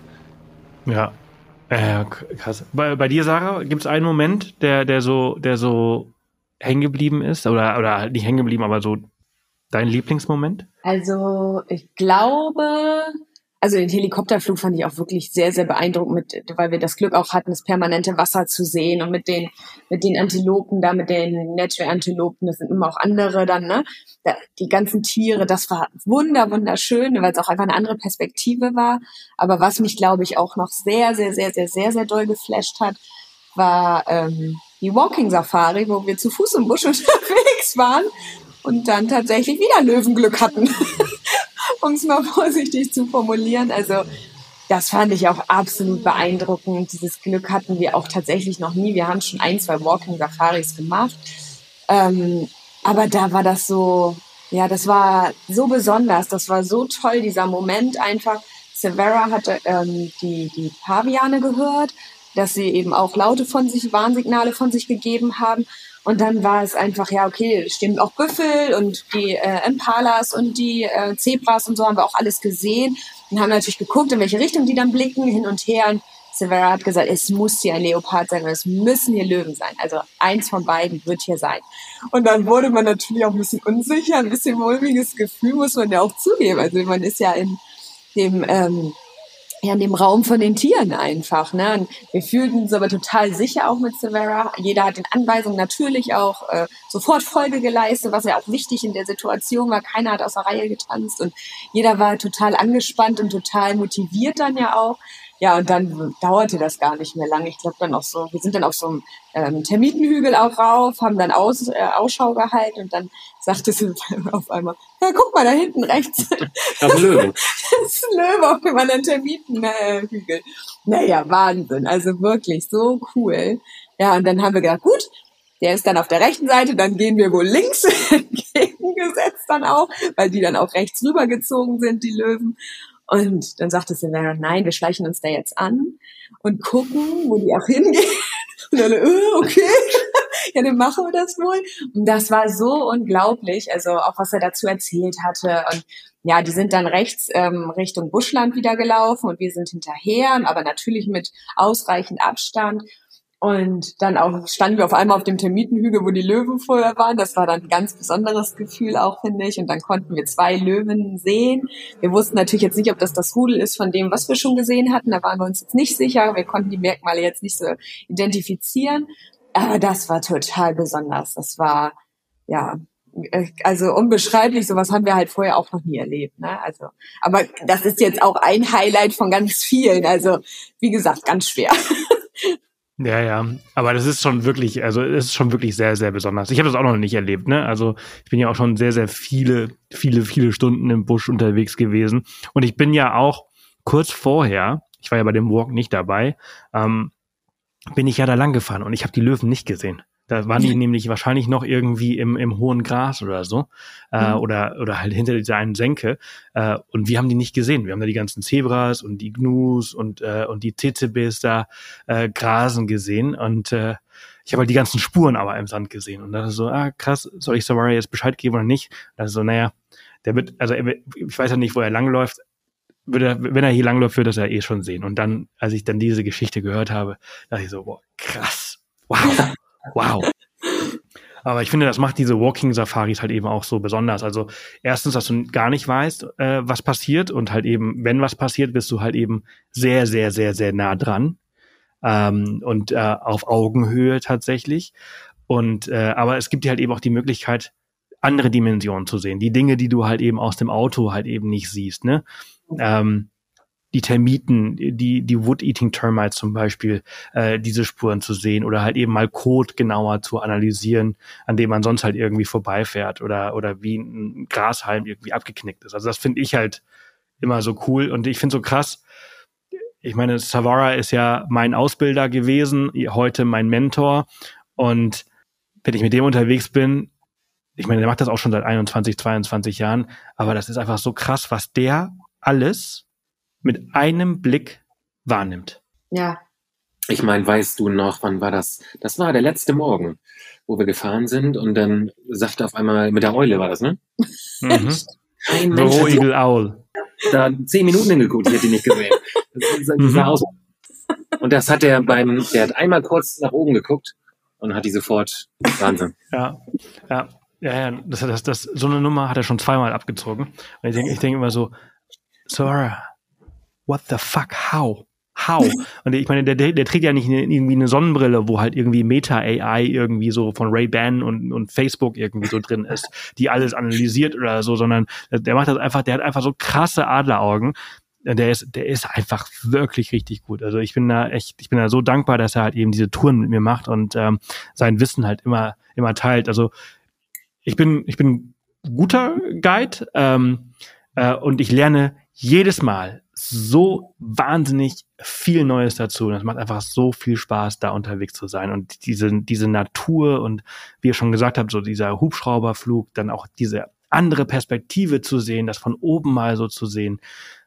S3: Ja. Äh, krass. Bei, bei dir, Sarah, gibt es einen Moment, der, der so, der so hängen geblieben ist? Oder, oder halt nicht hängen geblieben, aber so dein Lieblingsmoment?
S2: Also ich glaube, also den Helikopterflug fand ich auch wirklich sehr, sehr beeindruckend, mit, weil wir das Glück auch hatten, das permanente Wasser zu sehen und mit den mit den Antilopen da, mit den Natural-Antilopen, das sind immer auch andere dann, ne? Da, die ganzen Tiere, das war wunder, wunderschön, weil es auch einfach eine andere Perspektive war. Aber was mich, glaube ich, auch noch sehr, sehr, sehr, sehr, sehr, sehr doll geflasht hat, war ähm, die Walking-Safari, wo wir zu Fuß im Busch unterwegs waren und dann tatsächlich wieder Löwenglück hatten. Um es mal vorsichtig zu formulieren. Also das fand ich auch absolut beeindruckend. Dieses Glück hatten wir auch tatsächlich noch nie. Wir haben schon ein, zwei Walking-Safaris gemacht. Ähm, aber da war das so, ja, das war so besonders. Das war so toll, dieser Moment einfach. Severa hatte ähm, die, die Paviane gehört, dass sie eben auch Laute von sich, Warnsignale von sich gegeben haben. Und dann war es einfach, ja, okay, es stimmen auch Büffel und die äh, Impalas und die äh, Zebras und so haben wir auch alles gesehen und haben natürlich geguckt, in welche Richtung die dann blicken, hin und her. Und Severa hat gesagt, es muss hier ein Leopard sein und es müssen hier Löwen sein. Also eins von beiden wird hier sein. Und dann wurde man natürlich auch ein bisschen unsicher, ein bisschen mulmiges Gefühl, muss man ja auch zugeben. Also man ist ja in dem... Ähm, ja, in dem Raum von den Tieren einfach, ne? Und wir fühlten uns aber total sicher auch mit Severa. Jeder hat den Anweisungen natürlich auch äh, sofort Folge geleistet, was ja auch wichtig in der Situation war. Keiner hat aus der Reihe getanzt und jeder war total angespannt und total motiviert dann ja auch. Ja, und dann dauerte das gar nicht mehr lange. Ich glaube dann auch so, wir sind dann auf so einem ähm, Termitenhügel auch rauf, haben dann Aus, äh, Ausschau gehalten und dann sagte sie auf einmal, ja, guck mal da hinten rechts.
S1: Das ist ein Löwe.
S2: Das ist ein Löwe auf dem anderen Termitenhügel. Naja, Wahnsinn. Also wirklich so cool. Ja, und dann haben wir gedacht, gut, der ist dann auf der rechten Seite, dann gehen wir wohl links entgegengesetzt dann auch, weil die dann auch rechts rübergezogen sind, die Löwen. Und dann sagte Severa, nein, wir schleichen uns da jetzt an und gucken, wo die auch hingehen. Und dann, äh, okay, ja, dann machen wir das wohl. Und das war so unglaublich, also auch was er dazu erzählt hatte. Und ja, die sind dann rechts ähm, Richtung Buschland wieder gelaufen und wir sind hinterher, aber natürlich mit ausreichend Abstand. Und dann auch standen wir auf einmal auf dem Termitenhügel, wo die Löwen vorher waren. Das war dann ein ganz besonderes Gefühl auch, finde ich. Und dann konnten wir zwei Löwen sehen. Wir wussten natürlich jetzt nicht, ob das das Rudel ist von dem, was wir schon gesehen hatten. Da waren wir uns jetzt nicht sicher. Wir konnten die Merkmale jetzt nicht so identifizieren. Aber das war total besonders. Das war, ja, also unbeschreiblich. Sowas haben wir halt vorher auch noch nie erlebt, ne? Also, aber das ist jetzt auch ein Highlight von ganz vielen. Also, wie gesagt, ganz schwer.
S3: Ja, ja, aber das ist schon wirklich, also es ist schon wirklich sehr, sehr besonders. Ich habe das auch noch nicht erlebt, ne? Also ich bin ja auch schon sehr, sehr viele, viele, viele Stunden im Busch unterwegs gewesen. Und ich bin ja auch kurz vorher, ich war ja bei dem Walk nicht dabei, ähm, bin ich ja da lang gefahren und ich habe die Löwen nicht gesehen. Da waren die nämlich wahrscheinlich noch irgendwie im, im hohen Gras oder so, äh, mhm. oder oder halt hinter dieser einen Senke. Äh, und wir haben die nicht gesehen. Wir haben da die ganzen Zebras und die Gnus und äh, und die T C Bs da äh, grasen gesehen. Und äh, ich habe halt die ganzen Spuren aber im Sand gesehen. Und dachte so, ah krass, soll ich Savari jetzt Bescheid geben oder nicht? Also so, naja, der wird, also ich weiß ja nicht, wo er langläuft. Würde er, wenn er hier langläuft, wird das ja eh schon sehen. Und dann, als ich dann diese Geschichte gehört habe, dachte ich so, boah, krass, wow. Wow. Aber ich finde, das macht diese Walking-Safaris halt eben auch so besonders. Also erstens, dass du gar nicht weißt, äh, was passiert und halt eben, wenn was passiert, bist du halt eben sehr, sehr, sehr, sehr nah dran ähm, und äh, auf Augenhöhe tatsächlich. Und äh, aber es gibt dir halt eben auch die Möglichkeit, andere Dimensionen zu sehen. Die Dinge, die du halt eben aus dem Auto halt eben nicht siehst, ne? Ähm, die Termiten, die die Wood-Eating Termites zum Beispiel, äh, diese Spuren zu sehen oder halt eben mal Code genauer zu analysieren, an dem man sonst halt irgendwie vorbeifährt oder oder wie ein Grashalm irgendwie abgeknickt ist. Also das finde ich halt immer so cool und ich finde so krass. Ich meine, Savara ist ja mein Ausbilder gewesen, heute mein Mentor und wenn ich mit dem unterwegs bin, ich meine, der macht das auch schon seit einundzwanzig, zweiundzwanzig Jahren, aber das ist einfach so krass, was der alles mit einem Blick wahrnimmt.
S2: Ja.
S1: Ich meine, weißt du noch, wann war das? Das war der letzte Morgen, wo wir gefahren sind und dann sagte auf einmal, mit der Eule war das, ne?
S3: Mhm.
S1: Ein Mensch
S3: so Eagle Owl.
S1: Da zehn Minuten hingeguckt, ich hätte die nicht gesehen. Das sah mhm. aus. Und das hat er beim, der hat einmal kurz nach oben geguckt und hat die sofort, Wahnsinn.
S3: Ja, ja, ja, ja, das, das, das, so eine Nummer hat er schon zweimal abgezogen. Und ich denke, ich denke immer so, Savara, what the fuck, how? How? Und ich meine, der, der, der trägt ja nicht eine, irgendwie eine Sonnenbrille, wo halt irgendwie Meta-A I irgendwie so von Ray-Ban und, und Facebook irgendwie so drin ist, die alles analysiert oder so, sondern der macht das einfach, der hat einfach so krasse Adleraugen. Der ist, der ist einfach wirklich richtig gut. Also ich bin da echt, ich bin da so dankbar, dass er halt eben diese Touren mit mir macht und ähm, sein Wissen halt immer, immer teilt. Also ich bin, ich bin guter Guide ähm, äh, und ich lerne jedes Mal so wahnsinnig viel Neues dazu. Und es macht einfach so viel Spaß, da unterwegs zu sein. Und diese, diese Natur und wie ihr schon gesagt habt, so dieser Hubschrauberflug, dann auch diese andere Perspektive zu sehen, das von oben mal so zu sehen,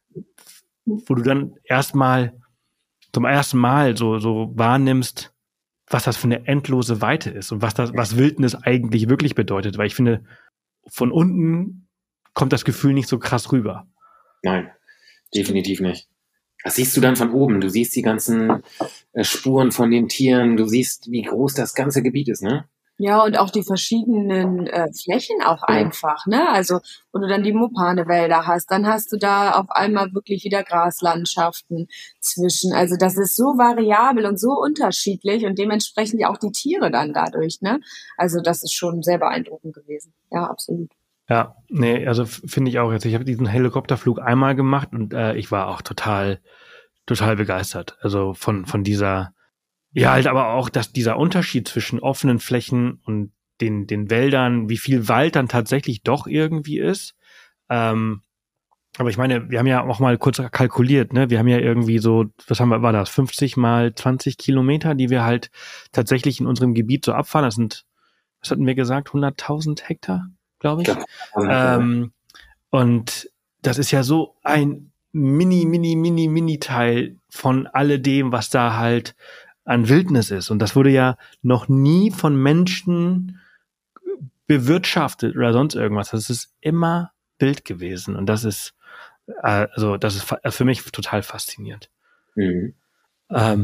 S3: wo du dann erstmal zum ersten Mal so, so wahrnimmst, was das für eine endlose Weite ist und was das, was Wildnis eigentlich wirklich bedeutet. Weil ich finde, von unten kommt das Gefühl nicht so krass rüber.
S1: Nein, definitiv nicht. Was siehst du dann von oben? Du siehst die ganzen äh, Spuren von den Tieren, du siehst, wie groß das ganze Gebiet ist, ne?
S2: Ja, und auch die verschiedenen äh, Flächen auch ja. einfach, ne? Also, wo du dann die Mopane-Wälder hast, dann hast du da auf einmal wirklich wieder Graslandschaften zwischen. Also, das ist so variabel und so unterschiedlich und dementsprechend ja auch die Tiere dann dadurch, ne? Also, das ist schon sehr beeindruckend gewesen. Ja, absolut.
S3: Ja, nee, also finde ich auch jetzt. Ich habe diesen Helikopterflug einmal gemacht und äh, ich war auch total, total begeistert. Also von von dieser, ja halt aber auch, dass dieser Unterschied zwischen offenen Flächen und den den Wäldern, wie viel Wald dann tatsächlich doch irgendwie ist. Ähm, aber ich meine, wir haben ja auch mal kurz kalkuliert, ne? Wir haben ja irgendwie so, was haben wir, war das, fünfzig mal zwanzig Kilometer, die wir halt tatsächlich in unserem Gebiet so abfahren. Das sind, was hatten wir gesagt, hunderttausend Hektar? Glaube ich. Ja. Ähm, und das ist ja so ein mini, mini, mini, mini Teil von alledem, was da halt an Wildnis ist. Und das wurde ja noch nie von Menschen bewirtschaftet oder sonst irgendwas. Das ist immer wild gewesen. Und das ist, äh, also, das ist für mich total faszinierend. Mhm. Ähm,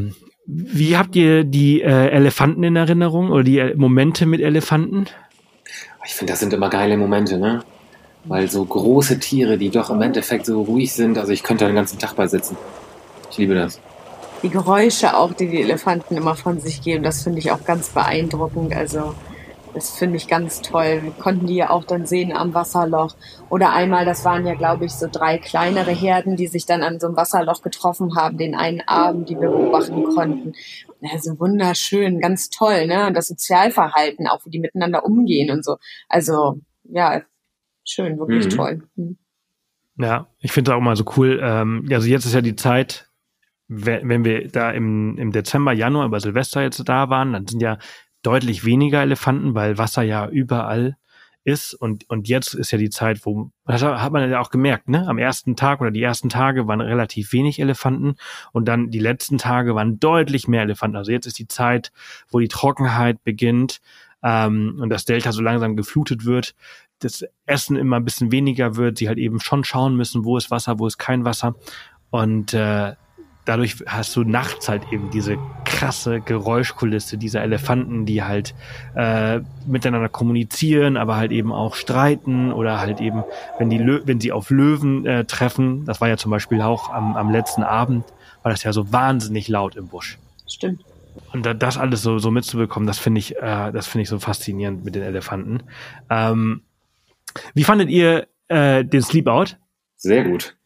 S3: Wie habt ihr die äh, Elefanten in Erinnerung oder die äh, Momente mit Elefanten?
S1: Ich finde, das sind immer geile Momente, ne? Weil so große Tiere, die doch im Endeffekt so ruhig sind, also ich könnte da den ganzen Tag bei sitzen. Ich liebe das.
S2: Die Geräusche auch, die die Elefanten immer von sich geben, das finde ich auch ganz beeindruckend. Also das finde ich ganz toll. Wir konnten die ja auch dann sehen am Wasserloch. Oder einmal, das waren ja, glaube ich, so drei kleinere Herden, die sich dann an so einem Wasserloch getroffen haben, den einen Abend, die wir beobachten konnten. Also wunderschön, ganz toll, ne? Und das Sozialverhalten, auch wie die miteinander umgehen und so. Also, ja, schön, wirklich mhm. toll. Mhm.
S3: Ja, ich finde es auch mal so cool. Ähm, also jetzt ist ja die Zeit, wenn, wenn wir da im, im Dezember, Januar über Silvester jetzt da waren, dann sind ja deutlich weniger Elefanten, weil Wasser ja überall ist. Und, und jetzt ist ja die Zeit, wo, das hat man ja auch gemerkt, ne? Am ersten Tag oder die ersten Tage waren relativ wenig Elefanten und dann die letzten Tage waren deutlich mehr Elefanten. Also jetzt ist die Zeit, wo die Trockenheit beginnt ähm, und das Delta so langsam geflutet wird, das Essen immer ein bisschen weniger wird, sie halt eben schon schauen müssen, wo ist Wasser, wo ist kein Wasser. Und äh, dadurch hast du nachts halt eben diese krasse Geräuschkulisse dieser Elefanten, die halt äh, miteinander kommunizieren, aber halt eben auch streiten oder halt eben, wenn die Lö- wenn sie auf Löwen äh, treffen, das war ja zum Beispiel auch am, am letzten Abend, war das ja so wahnsinnig laut im Busch.
S2: Stimmt.
S3: Und da, das alles so, so mitzubekommen, das finde ich, äh, das finde ich so faszinierend mit den Elefanten. Ähm, wie fandet ihr äh, den Sleepout?
S1: Sehr gut.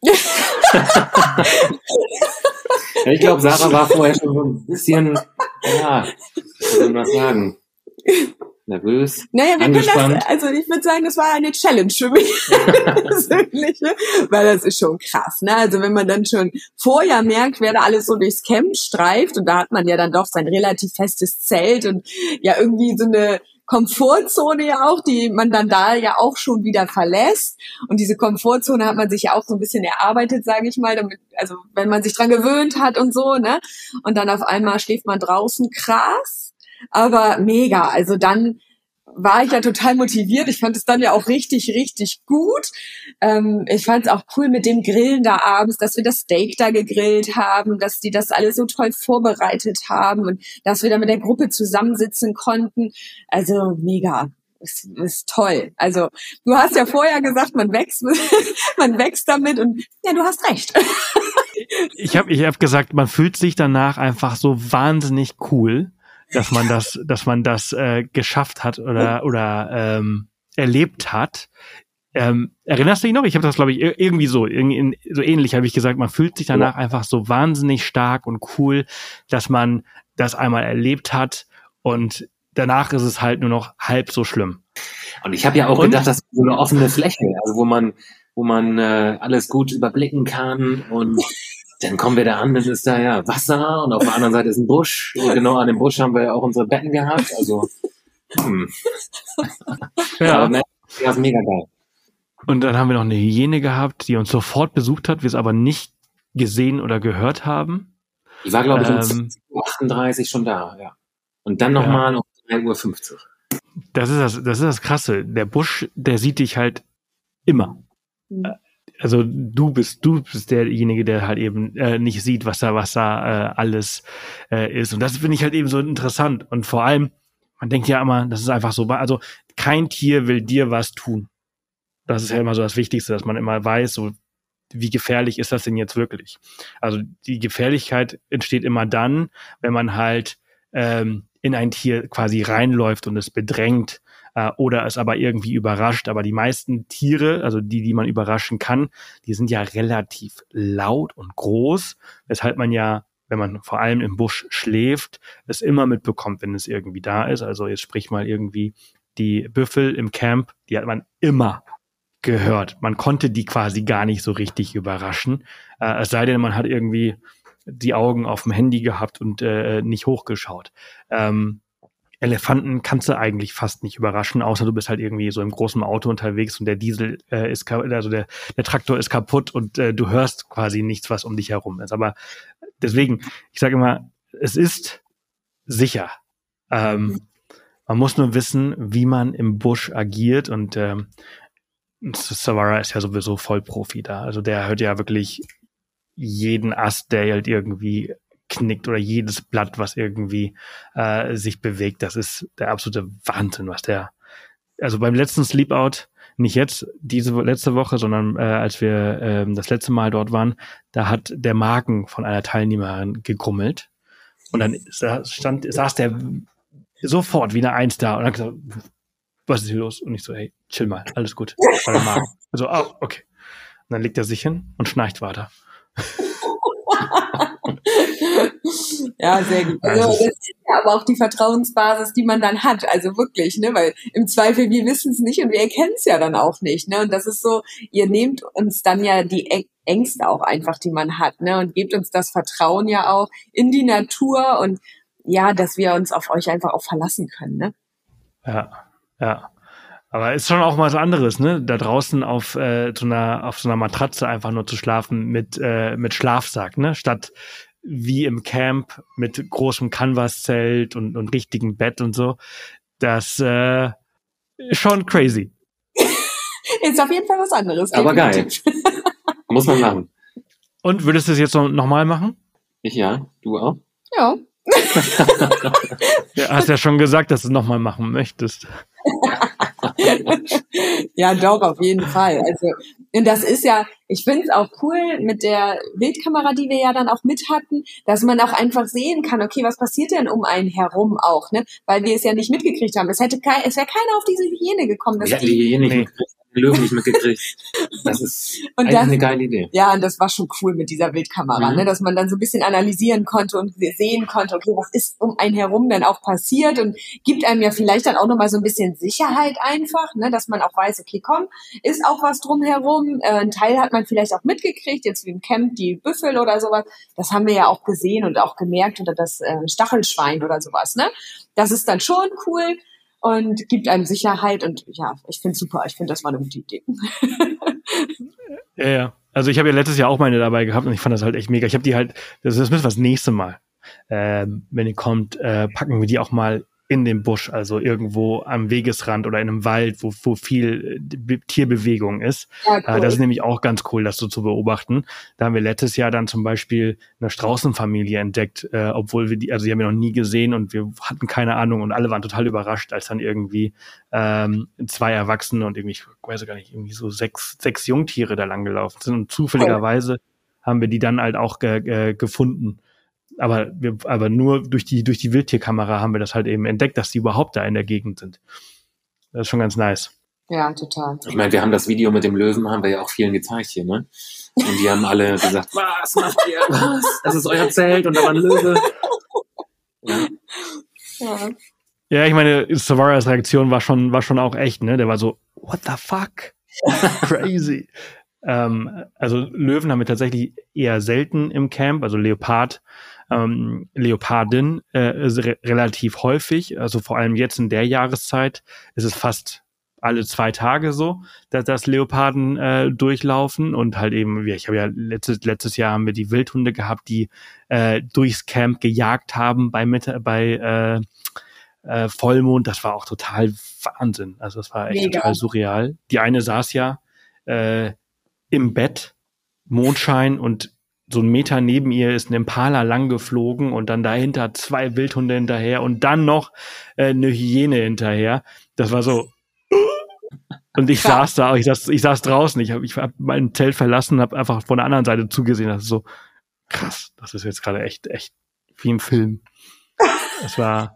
S1: Ich glaube, Sarah war vorher schon so ein bisschen, ja, was soll man sagen, nervös,
S2: naja, wir
S1: angespannt.
S2: Können das, also ich würde sagen, das war eine Challenge für mich, persönlich, weil das ist schon krass, ne? Also wenn man dann schon vorher merkt, wer da alles so durchs Camp streift und da hat man ja dann doch sein relativ festes Zelt und ja irgendwie so eine Komfortzone ja auch, die man dann da ja auch schon wieder verlässt. Und diese Komfortzone hat man sich ja auch so ein bisschen erarbeitet, sage ich mal, damit, also wenn man sich dran gewöhnt hat und so, ne? Und dann auf einmal schläft man draußen, krass, aber mega. Also dann war ich ja total motiviert. Ich fand es dann ja auch richtig, richtig gut. Ähm, ich fand es auch cool mit dem Grillen da abends, dass wir das Steak da gegrillt haben, dass die das alles so toll vorbereitet haben und dass wir da mit der Gruppe zusammensitzen konnten. Also mega. Es ist toll. Also du hast ja vorher gesagt, man wächst, man wächst damit und ja, du hast recht.
S3: Ich habe ich hab gesagt, man fühlt sich danach einfach so wahnsinnig cool, dass man das, dass man das äh, geschafft hat oder oder ähm, erlebt hat. Ähm, erinnerst du dich noch? Ich habe das, glaube ich, irgendwie so, irgendwie so ähnlich habe ich gesagt. Man fühlt sich danach ja. einfach so wahnsinnig stark und cool, dass man das einmal erlebt hat und danach ist es halt nur noch halb so schlimm.
S1: Und ich habe ja auch und? gedacht, das ist so eine offene Fläche, also wo man, wo man äh, alles gut überblicken kann und dann kommen wir da an, dann ist da ja Wasser und auf der anderen Seite ist ein Busch. Und genau an dem Busch haben wir ja auch unsere Betten gehabt. Also, hm. ja. Aber ne, das ist mega geil.
S3: Und dann haben wir noch eine Hyäne gehabt, die uns sofort besucht hat, wir es aber nicht gesehen oder gehört haben.
S1: Die war, glaube ich, um ähm, zehn Uhr achtunddreißig schon da, ja. Und dann nochmal ja. um drei Uhr fünfzig.
S3: Das ist das, das ist das Krasse. Der Busch, der sieht dich halt immer. Mhm. Also du bist, du bist derjenige, der halt eben äh, nicht sieht, was da, was da äh, alles äh, ist. Und das finde ich halt eben so interessant. Und vor allem, man denkt ja immer, das ist einfach so, also kein Tier will dir was tun. Das ist ja immer so das Wichtigste, dass man immer weiß, so wie gefährlich ist das denn jetzt wirklich? Also die Gefährlichkeit entsteht immer dann, wenn man halt ähm, in ein Tier quasi reinläuft und es bedrängt äh, oder es aber irgendwie überrascht. Aber die meisten Tiere, also die, die man überraschen kann, die sind ja relativ laut und groß, weshalb man ja, wenn man vor allem im Busch schläft, es immer mitbekommt, wenn es irgendwie da ist. Also jetzt sprich mal irgendwie die Büffel im Camp, die hat man immer gehört. Man konnte die quasi gar nicht so richtig überraschen. Äh, es sei denn, man hat irgendwie die Augen auf dem Handy gehabt und äh, nicht hochgeschaut. Ähm, Elefanten kannst du eigentlich fast nicht überraschen, außer du bist halt irgendwie so im großen Auto unterwegs und der Diesel äh, ist, also der, der Traktor ist kaputt und äh, du hörst quasi nichts, was um dich herum ist. Aber deswegen, ich sage immer, es ist sicher. Ähm, man muss nur wissen, wie man im Busch agiert und ähm, Savara ist ja sowieso Vollprofi da. Also der hört ja wirklich jeden Ast, der halt irgendwie knickt oder jedes Blatt, was irgendwie äh, sich bewegt. Das ist der absolute Wahnsinn, was der, also beim letzten Sleepout, nicht jetzt, diese letzte Woche, sondern äh, als wir äh, das letzte Mal dort waren, da hat der Magen von einer Teilnehmerin gegrummelt und dann stand, saß der sofort wie eine Eins da und hat gesagt, was ist hier los? Und ich so, hey, chill mal, alles gut. War der Magen. Also, oh, okay. Und dann legt er sich hin und schnarcht weiter.
S2: Ja, sehr gut. Also das ist ja aber auch die Vertrauensbasis, die man dann hat. Also wirklich, ne, weil im Zweifel, wir wissen es nicht und wir erkennen es ja dann auch nicht, ne. Und das ist so, ihr nehmt uns dann ja die Ängste auch einfach, die man hat, ne, und gebt uns das Vertrauen ja auch in die Natur und ja, dass wir uns auf euch einfach auch verlassen können, ne.
S3: Ja, ja. Aber ist schon auch mal was anderes, ne? Da draußen auf äh, so einer auf so einer Matratze einfach nur zu schlafen mit äh, mit Schlafsack, ne? Statt wie im Camp mit großem Canvas-Zelt und und richtigem Bett und so. Das äh, ist schon crazy.
S2: Ist auf jeden Fall was anderes.
S1: Aber geil. Muss man machen.
S3: Und würdest du es jetzt noch, noch mal machen?
S1: Ich ja. Du auch?
S2: Ja.
S3: Ja, hast ja schon gesagt, dass du es noch mal machen möchtest.
S2: Ja, doch, auf jeden Fall. Also, und das ist ja, ich finde es auch cool mit der Bildkamera, die wir ja dann auch mit hatten, dass man auch einfach sehen kann, okay, was passiert denn um einen herum auch, ne? Weil wir es ja nicht mitgekriegt haben. Es hätte kein, es wäre keiner auf diese Hyäne gekommen.
S1: Dass ja, die Hyäne nicht mitgekriegt. Den Löwen nicht mitgekriegt. Das ist und eigentlich das, eine geile Idee.
S2: Ja, und das war schon cool mit dieser Bildkamera, mhm. ne, dass man dann so ein bisschen analysieren konnte und sehen konnte, okay, was ist um einen herum dann auch passiert und gibt einem ja vielleicht dann auch nochmal so ein bisschen Sicherheit einfach, ne, dass man auch weiß, okay, komm, ist auch was drumherum. Äh, ein Teil hat man vielleicht auch mitgekriegt, jetzt wie im Camp die Büffel oder sowas. Das haben wir ja auch gesehen und auch gemerkt oder das äh, Stachelschwein oder sowas, ne. Das ist dann schon cool. Und gibt einem Sicherheit und ja, ich finde es super. Ich finde, das war eine gute Idee.
S3: Ja, ja. Also ich habe ja letztes Jahr auch meine dabei gehabt und ich fand das halt echt mega. Ich habe die halt, das, das müssen wir das nächste Mal, äh, wenn ihr kommt, äh, packen wir die auch mal in den Busch, also irgendwo am Wegesrand oder in einem Wald, wo, wo viel Be- Tierbewegung ist. Ja, cool. äh, das ist nämlich auch ganz cool, das so zu beobachten. Da haben wir letztes Jahr dann zum Beispiel eine Straußenfamilie entdeckt, äh, obwohl wir die, also die haben wir noch nie gesehen und wir hatten keine Ahnung und alle waren total überrascht, als dann irgendwie ähm, zwei Erwachsene und irgendwie, ich weiß gar nicht, irgendwie so sechs, sechs Jungtiere da lang gelaufen sind und zufälligerweise oh. haben wir die dann halt auch ge- ge- gefunden. Aber wir, aber nur durch die, durch die Wildtierkamera haben wir das halt eben entdeckt, dass die überhaupt da in der Gegend sind. Das ist schon ganz nice.
S2: Ja, total.
S1: Ich meine, wir haben das Video mit dem Löwen, haben wir ja auch vielen gezeigt hier, ne? Und die haben alle gesagt, was macht ihr? Was? Das ist euer Zelt und da war ein Löwe. Ja.
S3: Ja. Ja, ich meine, Savaras Reaktion war schon, war schon auch echt, ne? Der war so, what the fuck? Crazy. ähm, also Löwen haben wir tatsächlich eher selten im Camp, also Leopard, ähm, Leopardin äh, re- relativ häufig, also vor allem jetzt in der Jahreszeit ist es fast alle zwei Tage so, dass das Leoparden äh, durchlaufen und halt eben, ich habe ja letztes letztes Jahr haben wir die Wildhunde gehabt, die äh, durchs Camp gejagt haben bei Mitte, bei äh, äh, Vollmond. Das war auch total Wahnsinn. Also das war echt Mega. Total surreal. Die eine saß ja äh, im Bett, Mondschein und so ein Meter neben ihr ist ein Impala lang geflogen und dann dahinter zwei Wildhunde hinterher und dann noch äh, eine Hyäne hinterher. Das war so. Und ich ja. saß da, ich saß, ich saß draußen, ich habe ich hab mein Zelt verlassen, habe einfach von der anderen Seite zugesehen. Das ist so krass. Das ist jetzt gerade echt, echt wie im Film. Das war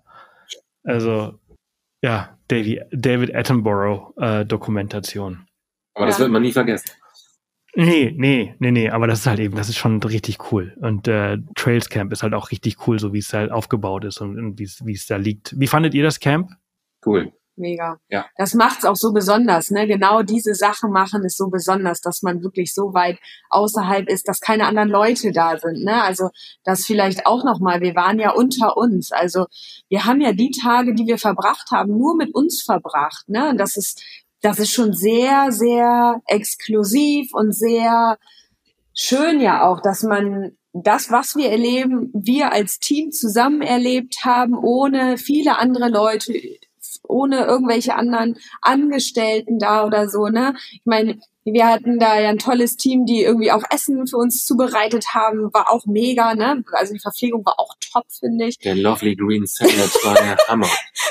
S3: also ja David, David Attenborough äh, Dokumentation.
S1: Aber das ja. wird man nie vergessen.
S3: Nee, nee, nee, nee, aber das ist halt eben, das ist schon richtig cool. Und äh, Trails Camp ist halt auch richtig cool, so wie es halt aufgebaut ist und, und wie es wie es da liegt. Wie fandet ihr das Camp?
S1: Cool.
S2: Mega.
S1: Ja.
S2: Das macht's auch so besonders, ne? Genau diese Sachen machen ist so besonders, dass man wirklich so weit außerhalb ist, dass keine anderen Leute da sind, ne? Also das vielleicht auch nochmal, wir waren ja unter uns, also wir haben ja die Tage, die wir verbracht haben, nur mit uns verbracht, ne? Und das ist Das ist schon sehr, sehr exklusiv und sehr schön ja auch, dass man das, was wir erleben, wir als Team zusammen erlebt haben, ohne viele andere Leute, ohne irgendwelche anderen Angestellten da oder so, ne? Ich meine, Wir hatten da ja ein tolles Team, die irgendwie auch Essen für uns zubereitet haben, war auch mega, ne? Also die Verpflegung war auch top, finde ich.
S1: Der Lovely Green Salad war der Hammer.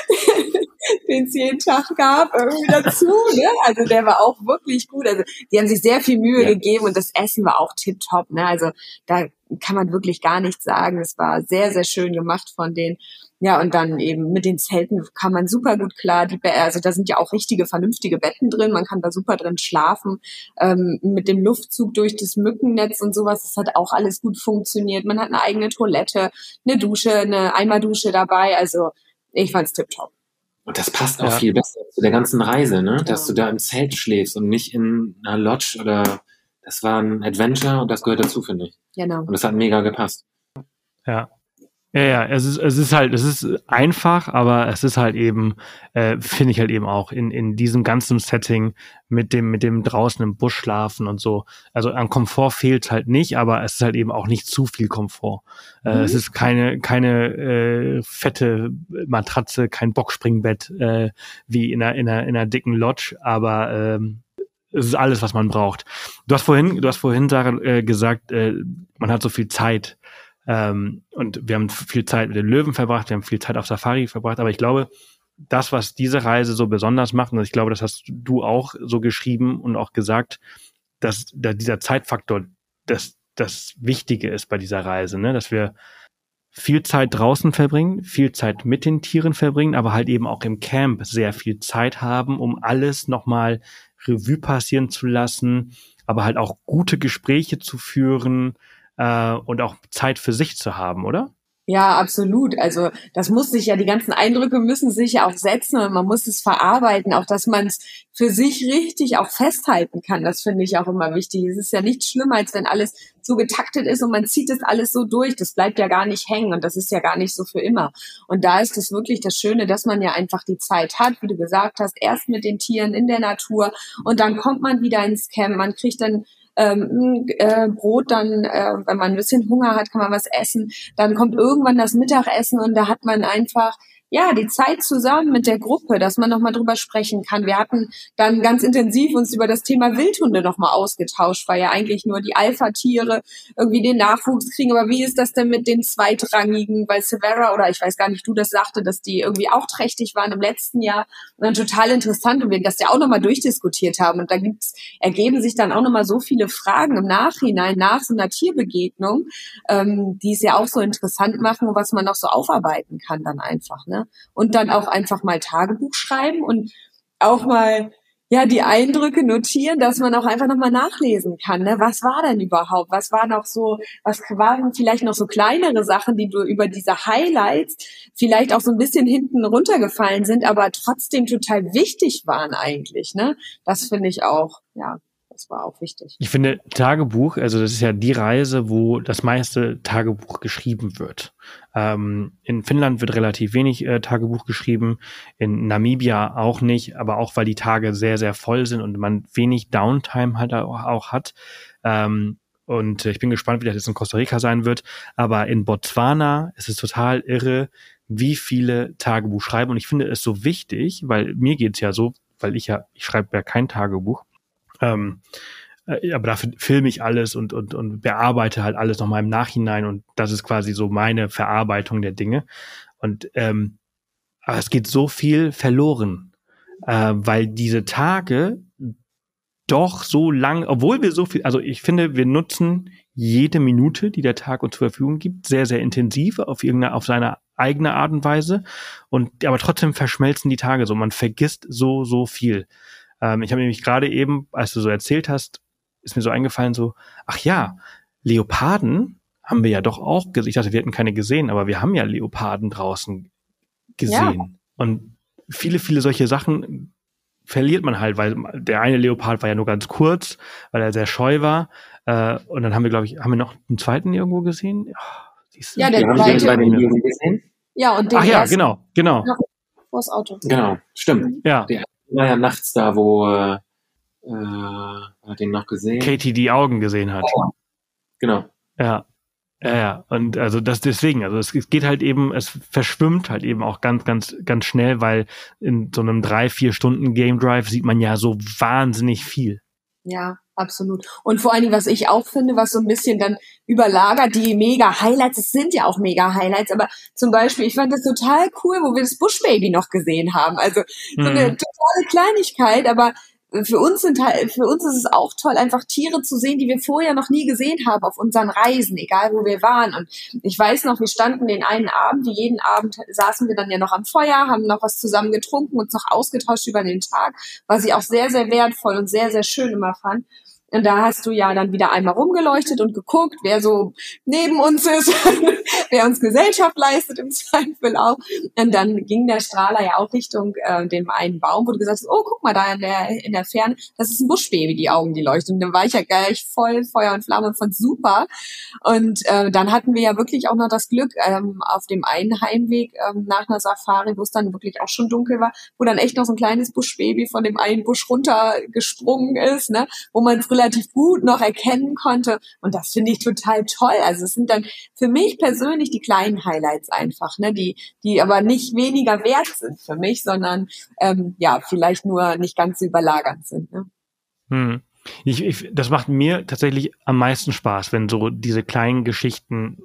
S2: Den es jeden Tag gab, irgendwie dazu, ne? Also der war auch wirklich gut. Also die haben sich sehr viel Mühe ja. gegeben und das Essen war auch tipptopp, ne? Also da kann man wirklich gar nichts sagen. Es war sehr, sehr schön gemacht von denen. Ja, und dann eben mit den Zelten kann man super gut klar. Die Be- also da sind ja auch richtige, vernünftige Betten drin. Man kann da super drin schlafen. Ähm, mit dem Luftzug durch das Mückennetz und sowas, das hat auch alles gut funktioniert. Man hat eine eigene Toilette, eine Dusche, eine Eimerdusche dabei. Also ich fand's tipptopp.
S1: Und das passt auch ja. viel besser zu der ganzen Reise, ne? Dass ja. du da im Zelt schläfst und nicht in einer Lodge oder das war ein Adventure und das gehört dazu, finde ich.
S2: Genau.
S1: Und das hat mega gepasst.
S3: Ja. Ja, ja, es ist, es ist halt, es ist einfach, aber es ist halt eben, äh, finde ich halt eben auch in, in diesem ganzen Setting mit dem, mit dem draußen im Busch schlafen und so. Also an Komfort fehlt halt nicht, aber es ist halt eben auch nicht zu viel Komfort. Mhm. Äh, es ist keine, keine, äh, fette Matratze, kein Boxspringbett, äh, wie in einer, in einer, in einer dicken Lodge, aber, ähm, es ist alles, was man braucht. Du hast vorhin, du hast vorhin, Sarah, äh, gesagt, äh, man hat so viel Zeit. Ähm, und wir haben viel Zeit mit den Löwen verbracht, wir haben viel Zeit auf Safari verbracht, aber ich glaube, das, was diese Reise so besonders macht, und ich glaube, das hast du auch so geschrieben und auch gesagt, dass da dieser Zeitfaktor das, das Wichtige ist bei dieser Reise, ne? Dass wir viel Zeit draußen verbringen, viel Zeit mit den Tieren verbringen, aber halt eben auch im Camp sehr viel Zeit haben, um alles nochmal Revue passieren zu lassen, aber halt auch gute Gespräche zu führen, Uh, und auch Zeit für sich zu haben, oder?
S2: Ja, absolut. Also das muss sich ja, die ganzen Eindrücke müssen sich ja auch setzen und man muss es verarbeiten, auch dass man es für sich richtig auch festhalten kann. Das finde ich auch immer wichtig. Es ist ja nichts schlimmer, als wenn alles so getaktet ist und man zieht es alles so durch. Das bleibt ja gar nicht hängen und das ist ja gar nicht so für immer. Und da ist es wirklich das Schöne, dass man ja einfach die Zeit hat, wie du gesagt hast, erst mit den Tieren in der Natur und dann kommt man wieder ins Camp. Man kriegt dann Ähm, äh, Brot, dann, äh, wenn man ein bisschen Hunger hat, kann man was essen. Dann kommt irgendwann das Mittagessen und da hat man einfach ja die Zeit zusammen mit der Gruppe, dass man nochmal drüber sprechen kann. Wir hatten dann ganz intensiv uns über das Thema Wildhunde nochmal ausgetauscht, weil ja eigentlich nur die Alpha-Tiere irgendwie den Nachwuchs kriegen. Aber wie ist das denn mit den Zweitrangigen? Weil Severa, oder ich weiß gar nicht, du das sagte, dass die irgendwie auch trächtig waren im letzten Jahr. Und dann total interessant und wir das ja auch nochmal durchdiskutiert haben. Und da gibt's, ergeben sich dann auch nochmal so viele Fragen im Nachhinein nach so einer Tierbegegnung, ähm, die es ja auch so interessant machen und was man noch so aufarbeiten kann dann einfach, ne? Und dann auch einfach mal Tagebuch schreiben und auch mal ja die Eindrücke notieren, dass man auch einfach nochmal nachlesen kann, ne? Was war denn überhaupt? Was war noch so, was waren vielleicht noch so kleinere Sachen, die du über diese Highlights vielleicht auch so ein bisschen hinten runtergefallen sind, aber trotzdem total wichtig waren eigentlich, ne? Das finde ich auch, ja. Das war auch wichtig.
S3: Ich finde Tagebuch, also das ist ja die Reise, wo das meiste Tagebuch geschrieben wird. Ähm, in Finnland wird relativ wenig äh, Tagebuch geschrieben, in Namibia auch nicht, aber auch weil die Tage sehr, sehr voll sind und man wenig Downtime halt auch, auch hat. Ähm, und ich bin gespannt, wie das jetzt in Costa Rica sein wird. Aber in Botswana ist es total irre, wie viele Tagebuch schreiben. Und ich finde es so wichtig, weil mir geht's ja so, weil ich ja, ich schreibe ja kein Tagebuch. Ähm, äh, aber dafür filme ich alles und, und, und bearbeite halt alles nochmal im Nachhinein und das ist quasi so meine Verarbeitung der Dinge. Und ähm, aber es geht so viel verloren, äh, weil diese Tage doch so lang, obwohl wir so viel, also ich finde, wir nutzen jede Minute, die der Tag uns zur Verfügung gibt, sehr, sehr intensiv auf irgendeine, auf seine eigene Art und Weise und aber trotzdem verschmelzen die Tage so, man vergisst so, so viel. Ähm, ich habe nämlich gerade eben, als du so erzählt hast, ist mir so eingefallen so, ach ja, Leoparden haben wir ja doch auch gesehen. Ich dachte, wir hätten keine gesehen, aber wir haben ja Leoparden draußen gesehen. Ja. Und viele, viele solche Sachen verliert man halt, weil der eine Leopard war ja nur ganz kurz, weil er sehr scheu war. Äh, und dann haben wir, glaube ich, haben wir noch einen zweiten irgendwo gesehen? Oh,
S2: ja, der zweite.
S1: Bei den Löwen gesehen?
S2: Ja, und den
S3: ach ja, genau, genau.
S2: Vor das Auto.
S1: Genau, stimmt.
S3: Ja.
S1: Der war ja nachts da, wo äh, hat ihn noch gesehen.
S3: Katie die Augen gesehen hat.
S1: Oh, genau.
S3: Ja, ja, ja. Und also das deswegen, also es, es geht halt eben, es verschwimmt halt eben auch ganz, ganz, ganz schnell, weil in so einem drei, vier Stunden Game Drive sieht man ja so wahnsinnig viel.
S2: Ja, absolut. Und vor allen Dingen, was ich auch finde, was so ein bisschen dann überlagert, die Mega-Highlights, es sind ja auch Mega-Highlights, aber zum Beispiel, ich fand das total cool, wo wir das Buschbaby noch gesehen haben. Also so eine mhm. totale Kleinigkeit, aber für uns sind halt, für uns ist es auch toll, einfach Tiere zu sehen, die wir vorher noch nie gesehen haben auf unseren Reisen, egal wo wir waren. Und ich weiß noch, wir standen den einen Abend, jeden Abend saßen wir dann ja noch am Feuer, haben noch was zusammen getrunken, uns noch ausgetauscht über den Tag, was ich auch sehr, sehr wertvoll und sehr, sehr schön immer fand. Und da hast du ja dann wieder einmal rumgeleuchtet und geguckt, wer so neben uns ist, wer uns Gesellschaft leistet im Zweifel auch. Und dann ging der Strahler ja auch Richtung äh, dem einen Baum, wo du gesagt hast, oh, guck mal da in der in der Ferne, das ist ein Buschbaby, die Augen, die leuchten. Und dann war ich ja gleich voll Feuer und Flamme und fand super. Und äh, dann hatten wir ja wirklich auch noch das Glück, ähm, auf dem einen Heimweg ähm, nach einer Safari, wo es dann wirklich auch schon dunkel war, wo dann echt noch so ein kleines Buschbaby von dem einen Busch runtergesprungen ist, ne, wo man es relativ gut noch erkennen konnte. Und das finde ich total toll. Also es sind dann für mich persönlich die kleinen Highlights einfach, ne, die die aber nicht weniger wert sind für mich, sondern ähm, ja, vielleicht nur nicht ganz so überlagernd sind. Ne?
S3: Hm. Ich, ich, das macht mir tatsächlich am meisten Spaß, wenn so diese kleinen Geschichten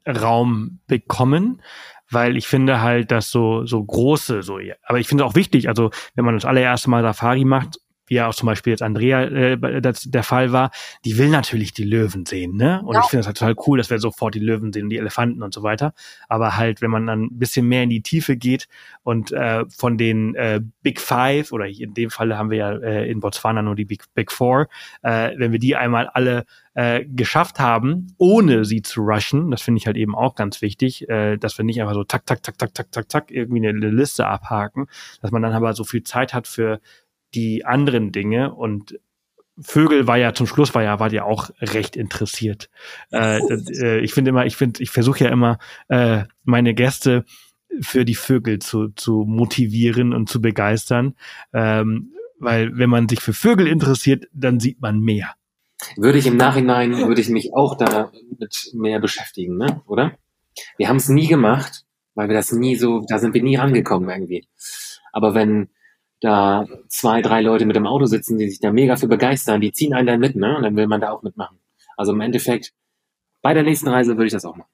S3: Raum bekommen, weil ich finde halt, dass so so große, so, aber ich finde es auch wichtig, also wenn man das allererste Mal Safari macht, wie ja auch zum Beispiel jetzt Andrea äh, das der Fall war, die will natürlich die Löwen sehen, ne? Und ja. Ich finde das halt total cool, dass wir sofort die Löwen sehen und die Elefanten und so weiter. Aber halt, wenn man dann ein bisschen mehr in die Tiefe geht und äh, von den äh, Big Five, oder in dem Falle haben wir ja äh, in Botswana nur die Big, Big Four, äh, wenn wir die einmal alle äh, geschafft haben, ohne sie zu rushen, das finde ich halt eben auch ganz wichtig, äh, dass wir nicht einfach so tak, tak, tak, tak, tak, tak, tak irgendwie eine Liste abhaken, dass man dann aber so viel Zeit hat für die anderen Dinge. Und Vögel war ja zum Schluss war ja war ja auch recht interessiert. Äh, äh, ich finde immer, ich finde, ich versuche ja immer äh, meine Gäste für die Vögel zu zu motivieren und zu begeistern, ähm, weil wenn man sich für Vögel interessiert, dann sieht man mehr.
S1: Würde ich im Nachhinein würde ich mich auch damit mehr beschäftigen, ne? Oder? Wir haben es nie gemacht, weil wir das nie so, da sind wir nie rangekommen irgendwie. Aber wenn da zwei, drei Leute mit dem Auto sitzen, die sich da mega für begeistern, die ziehen einen dann mit, ne? Und dann will man da auch mitmachen. Also im Endeffekt, bei der nächsten Reise würde ich das auch machen.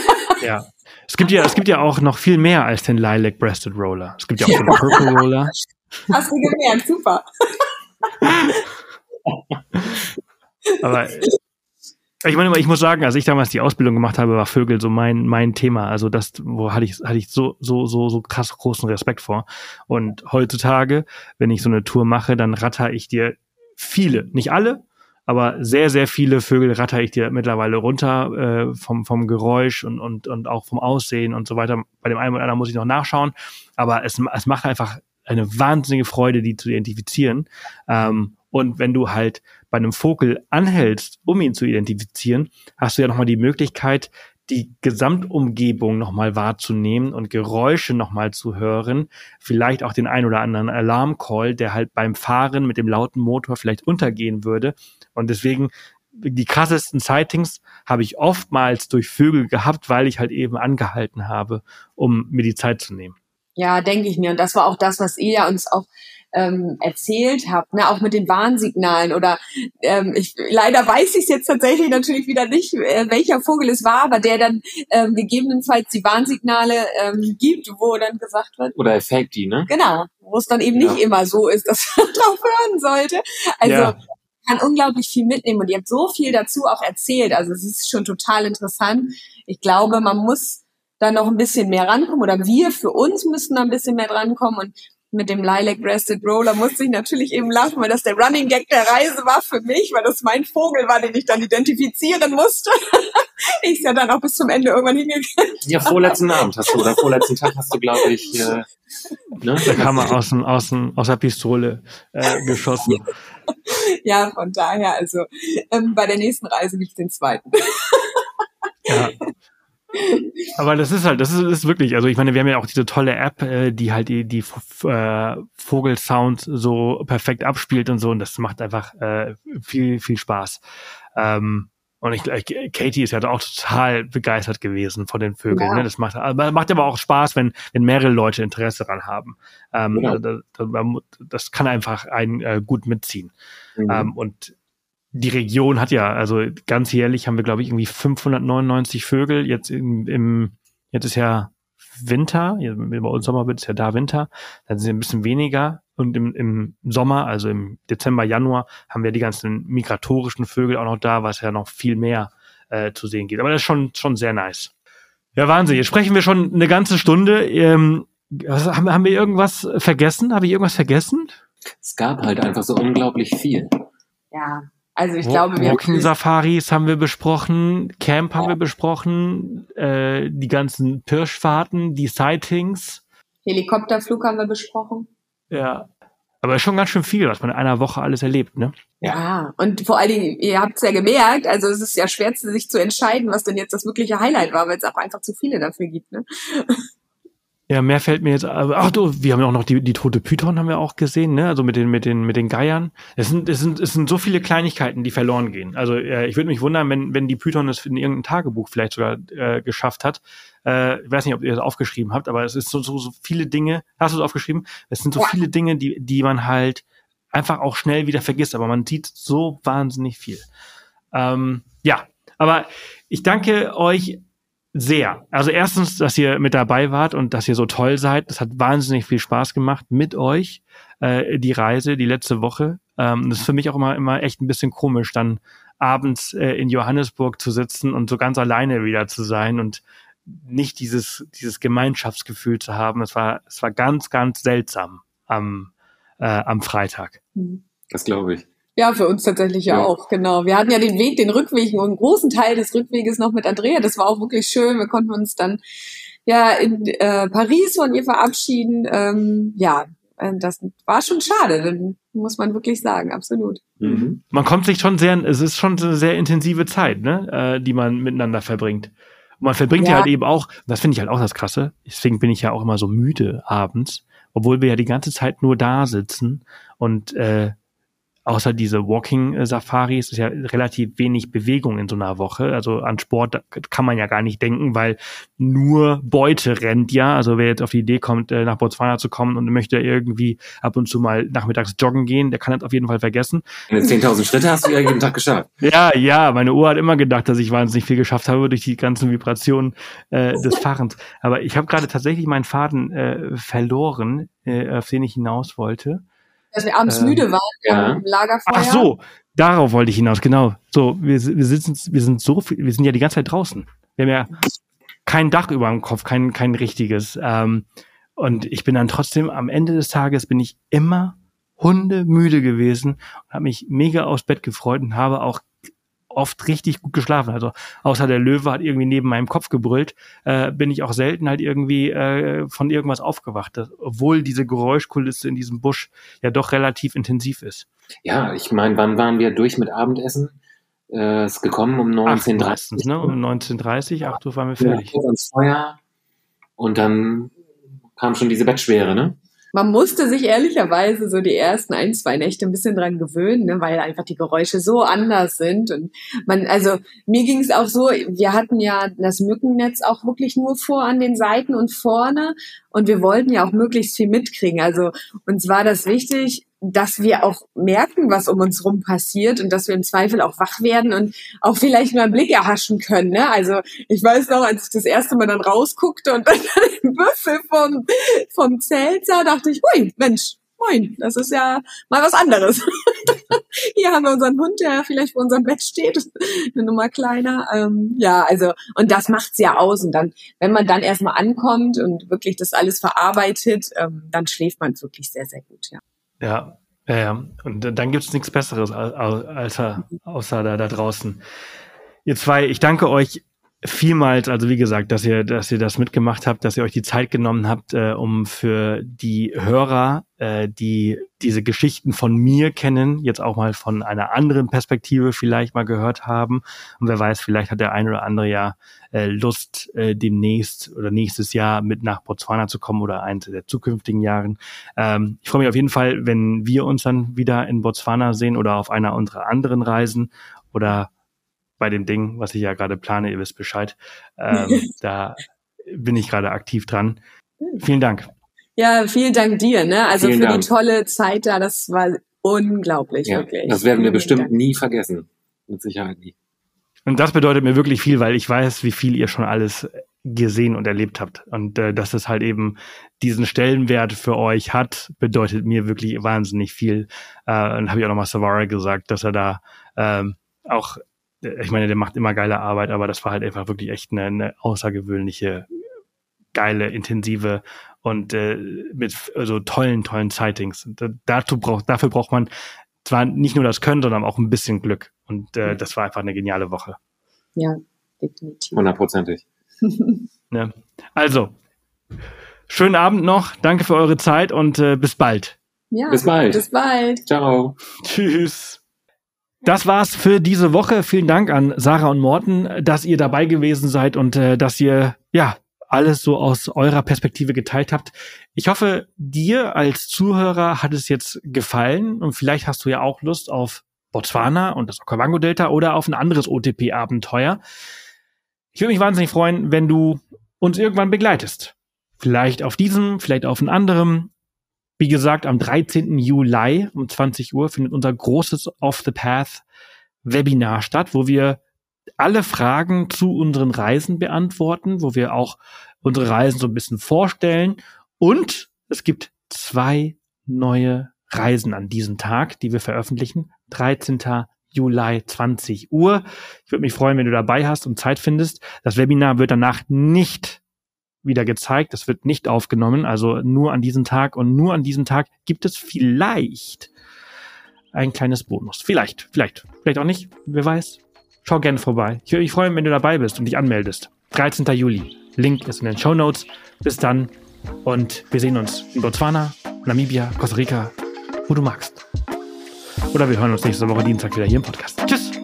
S3: Ja. Es gibt ja, es gibt ja auch noch viel mehr als den Lilac Breasted Roller. Es gibt ja auch den Purple Roller.
S2: Hast du gemerkt, super.
S3: Aber ich meine, ich muss sagen, als ich damals die Ausbildung gemacht habe, war Vögel so mein mein Thema. Also das, wo hatte ich hatte ich so so so so krass großen Respekt vor. Und heutzutage, wenn ich so eine Tour mache, dann ratter ich dir viele, nicht alle, aber sehr sehr viele Vögel ratter ich dir mittlerweile runter äh, vom vom Geräusch und und und auch vom Aussehen und so weiter. Bei dem einen oder anderen muss ich noch nachschauen, aber es es macht einfach eine wahnsinnige Freude, die zu identifizieren. Ähm, Und wenn du halt bei einem Vogel anhältst, um ihn zu identifizieren, hast du ja nochmal die Möglichkeit, die Gesamtumgebung nochmal wahrzunehmen und Geräusche nochmal zu hören. Vielleicht auch den ein oder anderen Alarmcall, der halt beim Fahren mit dem lauten Motor vielleicht untergehen würde. Und deswegen, die krassesten Sightings habe ich oftmals durch Vögel gehabt, weil ich halt eben angehalten habe, um mir die Zeit zu nehmen.
S2: Ja, denke ich mir. Und das war auch das, was ihr ja uns auch ähm, erzählt habt, ne, auch mit den Warnsignalen oder ähm, ich leider weiß ich es jetzt tatsächlich natürlich wieder nicht, äh, welcher Vogel es war, aber der dann ähm, gegebenenfalls die Warnsignale ähm, gibt, wo dann gesagt wird.
S1: Oder er fake die, ne?
S2: Genau, wo es dann eben ja. nicht immer so ist, dass man drauf hören sollte. Also ja. kann unglaublich viel mitnehmen und ihr habt so viel dazu auch erzählt. Also es ist schon total interessant. Ich glaube, man muss da noch ein bisschen mehr rankommen oder wir für uns müssen da ein bisschen mehr drankommen und mit dem Lilac Breasted Roller musste ich natürlich eben lachen, weil das der Running Gag der Reise war für mich, weil das mein Vogel war, den ich dann identifizieren musste. Ich ja dann auch bis zum Ende irgendwann hingegangen.
S1: Ja, vorletzten Abend hast du, oder vorletzten Tag hast du, glaube ich, äh,
S3: ne? Da kam er aus, dem, aus, dem, aus der Pistole äh, geschossen.
S2: Ja, von daher, also ähm, bei der nächsten Reise gibt's den zweiten.
S3: Ja. Aber das ist halt, das ist, ist wirklich, also ich meine, wir haben ja auch diese tolle App, äh, die halt die, die äh, Vogelsounds so perfekt abspielt und so, und das macht einfach äh, viel, viel Spaß. Ähm, und ich, ich Katie ist ja auch total begeistert gewesen von den Vögeln. Ja. Ne? Das macht, macht aber auch Spaß, wenn, wenn mehrere Leute Interesse daran haben. Ähm, ja. das, das kann einfach einen äh, gut mitziehen. Mhm. Ähm, und die Region hat ja, also ganz jährlich haben wir, glaube ich, irgendwie fünfhundertneunundneunzig Vögel. Jetzt im, im jetzt ist ja Winter, bei uns Sommer wird es ja da Winter, dann sind es ein bisschen weniger. Und im, im Sommer, also im Dezember, Januar, haben wir die ganzen migratorischen Vögel auch noch da, was ja noch viel mehr äh, zu sehen geht. Aber das ist schon schon sehr nice. Ja, Wahnsinn. Jetzt sprechen wir schon eine ganze Stunde. Ähm, was, haben, haben wir irgendwas vergessen? Habe ich irgendwas vergessen?
S1: Es gab halt einfach so unglaublich viel.
S2: Ja, also ich glaube, wir
S3: Walking-Safaris haben wir besprochen, Camp haben ja. wir besprochen, äh, die ganzen Pirschfahrten, die Sightings.
S2: Helikopterflug haben wir besprochen.
S3: Ja, aber schon ganz schön viel, was man in einer Woche alles erlebt, ne?
S2: Ja, und vor allen Dingen, ihr habt es ja gemerkt, also es ist ja schwer, sich zu entscheiden, was denn jetzt das wirkliche Highlight war, weil es auch einfach zu viele dafür gibt, ne?
S3: Ja, mehr fällt mir jetzt, ach du, wir haben ja auch noch die, die tote Python haben wir auch gesehen, ne, also mit den, mit den, mit den Geiern. Es sind, es sind, es sind so viele Kleinigkeiten, die verloren gehen. Also, äh, ich würde mich wundern, wenn, wenn die Python es in irgendeinem Tagebuch vielleicht sogar, äh, geschafft hat. Äh, ich weiß nicht, ob ihr das aufgeschrieben habt, aber es ist so, so, so viele Dinge, hast du es aufgeschrieben? Es sind so ja. viele Dinge, die, die man halt einfach auch schnell wieder vergisst, aber man sieht so wahnsinnig viel. Ähm, ja, aber ich danke euch sehr. Also erstens, dass ihr mit dabei wart und dass ihr so toll seid. Das hat wahnsinnig viel Spaß gemacht mit euch, äh, die Reise, die letzte Woche. Ähm, das ist für mich auch immer, immer echt ein bisschen komisch, dann abends äh, in Johannesburg zu sitzen und so ganz alleine wieder zu sein und nicht dieses, dieses Gemeinschaftsgefühl zu haben. Es war, es war ganz, ganz seltsam am, äh, am Freitag.
S1: Das glaube ich.
S2: Ja, für uns tatsächlich ja, ja auch, genau. Wir hatten ja den Weg, den Rückweg, einen großen Teil des Rückweges noch mit Andrea. Das war auch wirklich schön. Wir konnten uns dann ja in äh, Paris von ihr verabschieden. Ähm, ja, das war schon schade, dann muss man wirklich sagen, absolut.
S3: Mhm. Man kommt sich schon sehr, es ist schon eine sehr intensive Zeit, ne, äh, die man miteinander verbringt. Und man verbringt ja, ja halt eben auch, das finde ich halt auch das Krasse, deswegen bin ich ja auch immer so müde abends, obwohl wir ja die ganze Zeit nur da sitzen und äh, außer diese Walking-Safaris ist ja relativ wenig Bewegung in so einer Woche. Also an Sport kann man ja gar nicht denken, weil nur Beute rennt ja. Also wer jetzt auf die Idee kommt, nach Botswana zu kommen und möchte irgendwie ab und zu mal nachmittags joggen gehen, der kann das auf jeden Fall vergessen.
S1: zehntausend Schritte hast du ja jeden Tag geschafft.
S3: Ja, ja, meine Uhr hat immer gedacht, dass ich wahnsinnig viel geschafft habe durch die ganzen Vibrationen äh, des Fahrens. Aber ich habe gerade tatsächlich meinen Faden äh, verloren, äh, auf den ich hinaus wollte.
S2: Dass wir abends ähm, müde waren
S1: ja.
S2: am Lagerfeuer.
S3: Ach so, darauf wollte ich hinaus, genau. So, wir, wir sitzen, wir sind so viel, wir sind ja die ganze Zeit draußen. Wir haben ja kein Dach über dem Kopf, kein, kein richtiges. Ähm, und ich bin dann trotzdem, am Ende des Tages bin ich immer hundemüde gewesen und habe mich mega aufs Bett gefreut und habe auch oft richtig gut geschlafen. Also außer der Löwe hat irgendwie neben meinem Kopf gebrüllt, äh, bin ich auch selten halt irgendwie äh, von irgendwas aufgewacht, das, obwohl diese Geräuschkulisse in diesem Busch ja doch relativ intensiv ist.
S1: Ja, ich meine, wann waren wir durch mit Abendessen? Äh, ist gekommen um neunzehn Uhr dreißig.
S3: Ne? Um neunzehn Uhr dreißig, acht Uhr waren wir fertig.
S1: Ja, ans Feuer und dann kam schon diese Bettschwere, ne?
S2: Man musste sich ehrlicherweise so die ersten ein, zwei Nächte ein bisschen dran gewöhnen, ne, weil einfach die Geräusche so anders sind. Und man, also mir ging es auch so, wir hatten ja das Mückennetz auch wirklich nur vor an den Seiten und vorne und wir wollten ja auch möglichst viel mitkriegen. Also uns war das wichtig, dass wir auch merken, was um uns rum passiert und dass wir im Zweifel auch wach werden und auch vielleicht mal einen Blick erhaschen können. Ne? Also ich weiß noch, als ich das erste Mal dann rausguckte und dann den Büffel vom, vom Zelt sah, dachte ich, hui, Mensch, moin, das ist ja mal was anderes. Hier haben wir unseren Hund, der vielleicht vor unserem Bett steht, eine Nummer kleiner. Ähm, ja, also und das macht's ja aus. Und dann, wenn man dann erstmal ankommt und wirklich das alles verarbeitet, ähm, dann schläft man wirklich sehr, sehr gut, ja.
S3: Ja, ja, ja. Und dann gibt's nichts Besseres als, als außer da, da draußen. Ihr zwei, ich danke euch vielmals, also wie gesagt, dass ihr, dass ihr das mitgemacht habt, dass ihr euch die Zeit genommen habt, äh, um für die Hörer, äh, die diese Geschichten von mir kennen, jetzt auch mal von einer anderen Perspektive vielleicht mal gehört haben. Und wer weiß, vielleicht hat der ein oder andere ja äh, Lust, äh, demnächst oder nächstes Jahr mit nach Botswana zu kommen oder eins der zukünftigen Jahren. Ähm, ich freue mich auf jeden Fall, wenn wir uns dann wieder in Botswana sehen oder auf einer unserer anderen Reisen oder bei dem Ding, was ich ja gerade plane, ihr wisst Bescheid. Ähm, da bin ich gerade aktiv dran. Vielen Dank.
S2: Ja, vielen Dank dir, ne? Also
S1: vielen
S2: für
S1: Dank.
S2: die tolle Zeit da, das war unglaublich,
S1: ja,
S2: wirklich.
S1: Das werden wir bestimmt nie vergessen. Mit Sicherheit nie.
S3: Und das bedeutet mir wirklich viel, weil ich weiß, wie viel ihr schon alles gesehen und erlebt habt. Und äh, dass es halt eben diesen Stellenwert für euch hat, bedeutet mir wirklich wahnsinnig viel. Äh, und habe ich auch nochmal Savara gesagt, dass er da ähm, auch, ich meine, der macht immer geile Arbeit, aber das war halt einfach wirklich echt eine, eine außergewöhnliche, geile, intensive und äh, mit so also tollen, tollen Sightings. Da, dazu braucht, dafür braucht man zwar nicht nur das Können, sondern auch ein bisschen Glück. Und äh, das war einfach eine geniale Woche.
S2: Ja, definitiv.
S1: Hundertprozentig.
S3: Ja. Also, schönen Abend noch. Danke für eure Zeit und äh, bis bald.
S2: Ja,
S1: bis bald.
S2: Bis bald.
S1: Ciao.
S3: Tschüss. Das war's für diese Woche. Vielen Dank an Sarah und Morten, dass ihr dabei gewesen seid und äh, dass ihr ja alles so aus eurer Perspektive geteilt habt. Ich hoffe, dir als Zuhörer hat es jetzt gefallen und vielleicht hast du ja auch Lust auf Botswana und das Okavango-Delta oder auf ein anderes O T P-Abenteuer. Ich würde mich wahnsinnig freuen, wenn du uns irgendwann begleitest. Vielleicht auf diesem, vielleicht auf einem anderen. Wie gesagt, am dreizehnten Juli um zwanzig Uhr findet unser großes Off the Path Webinar statt, wo wir alle Fragen zu unseren Reisen beantworten, wo wir auch unsere Reisen so ein bisschen vorstellen. Und es gibt zwei neue Reisen an diesem Tag, die wir veröffentlichen. dreizehnten Juli, zwanzig Uhr. Ich würde mich freuen, wenn du dabei hast und Zeit findest. Das Webinar wird danach nicht wieder gezeigt. Das wird nicht aufgenommen. Also nur an diesem Tag. Und nur an diesem Tag gibt es vielleicht ein kleines Bonus. Vielleicht, vielleicht, vielleicht auch nicht. Wer weiß. Schau gerne vorbei. Ich würde mich freuen, wenn du dabei bist und dich anmeldest. dreizehnten Juli. Link ist in den Shownotes. Bis dann. Und wir sehen uns in Botswana, Namibia, Costa Rica, wo du magst. Oder wir hören uns nächste Woche Dienstag wieder hier im Podcast. Tschüss!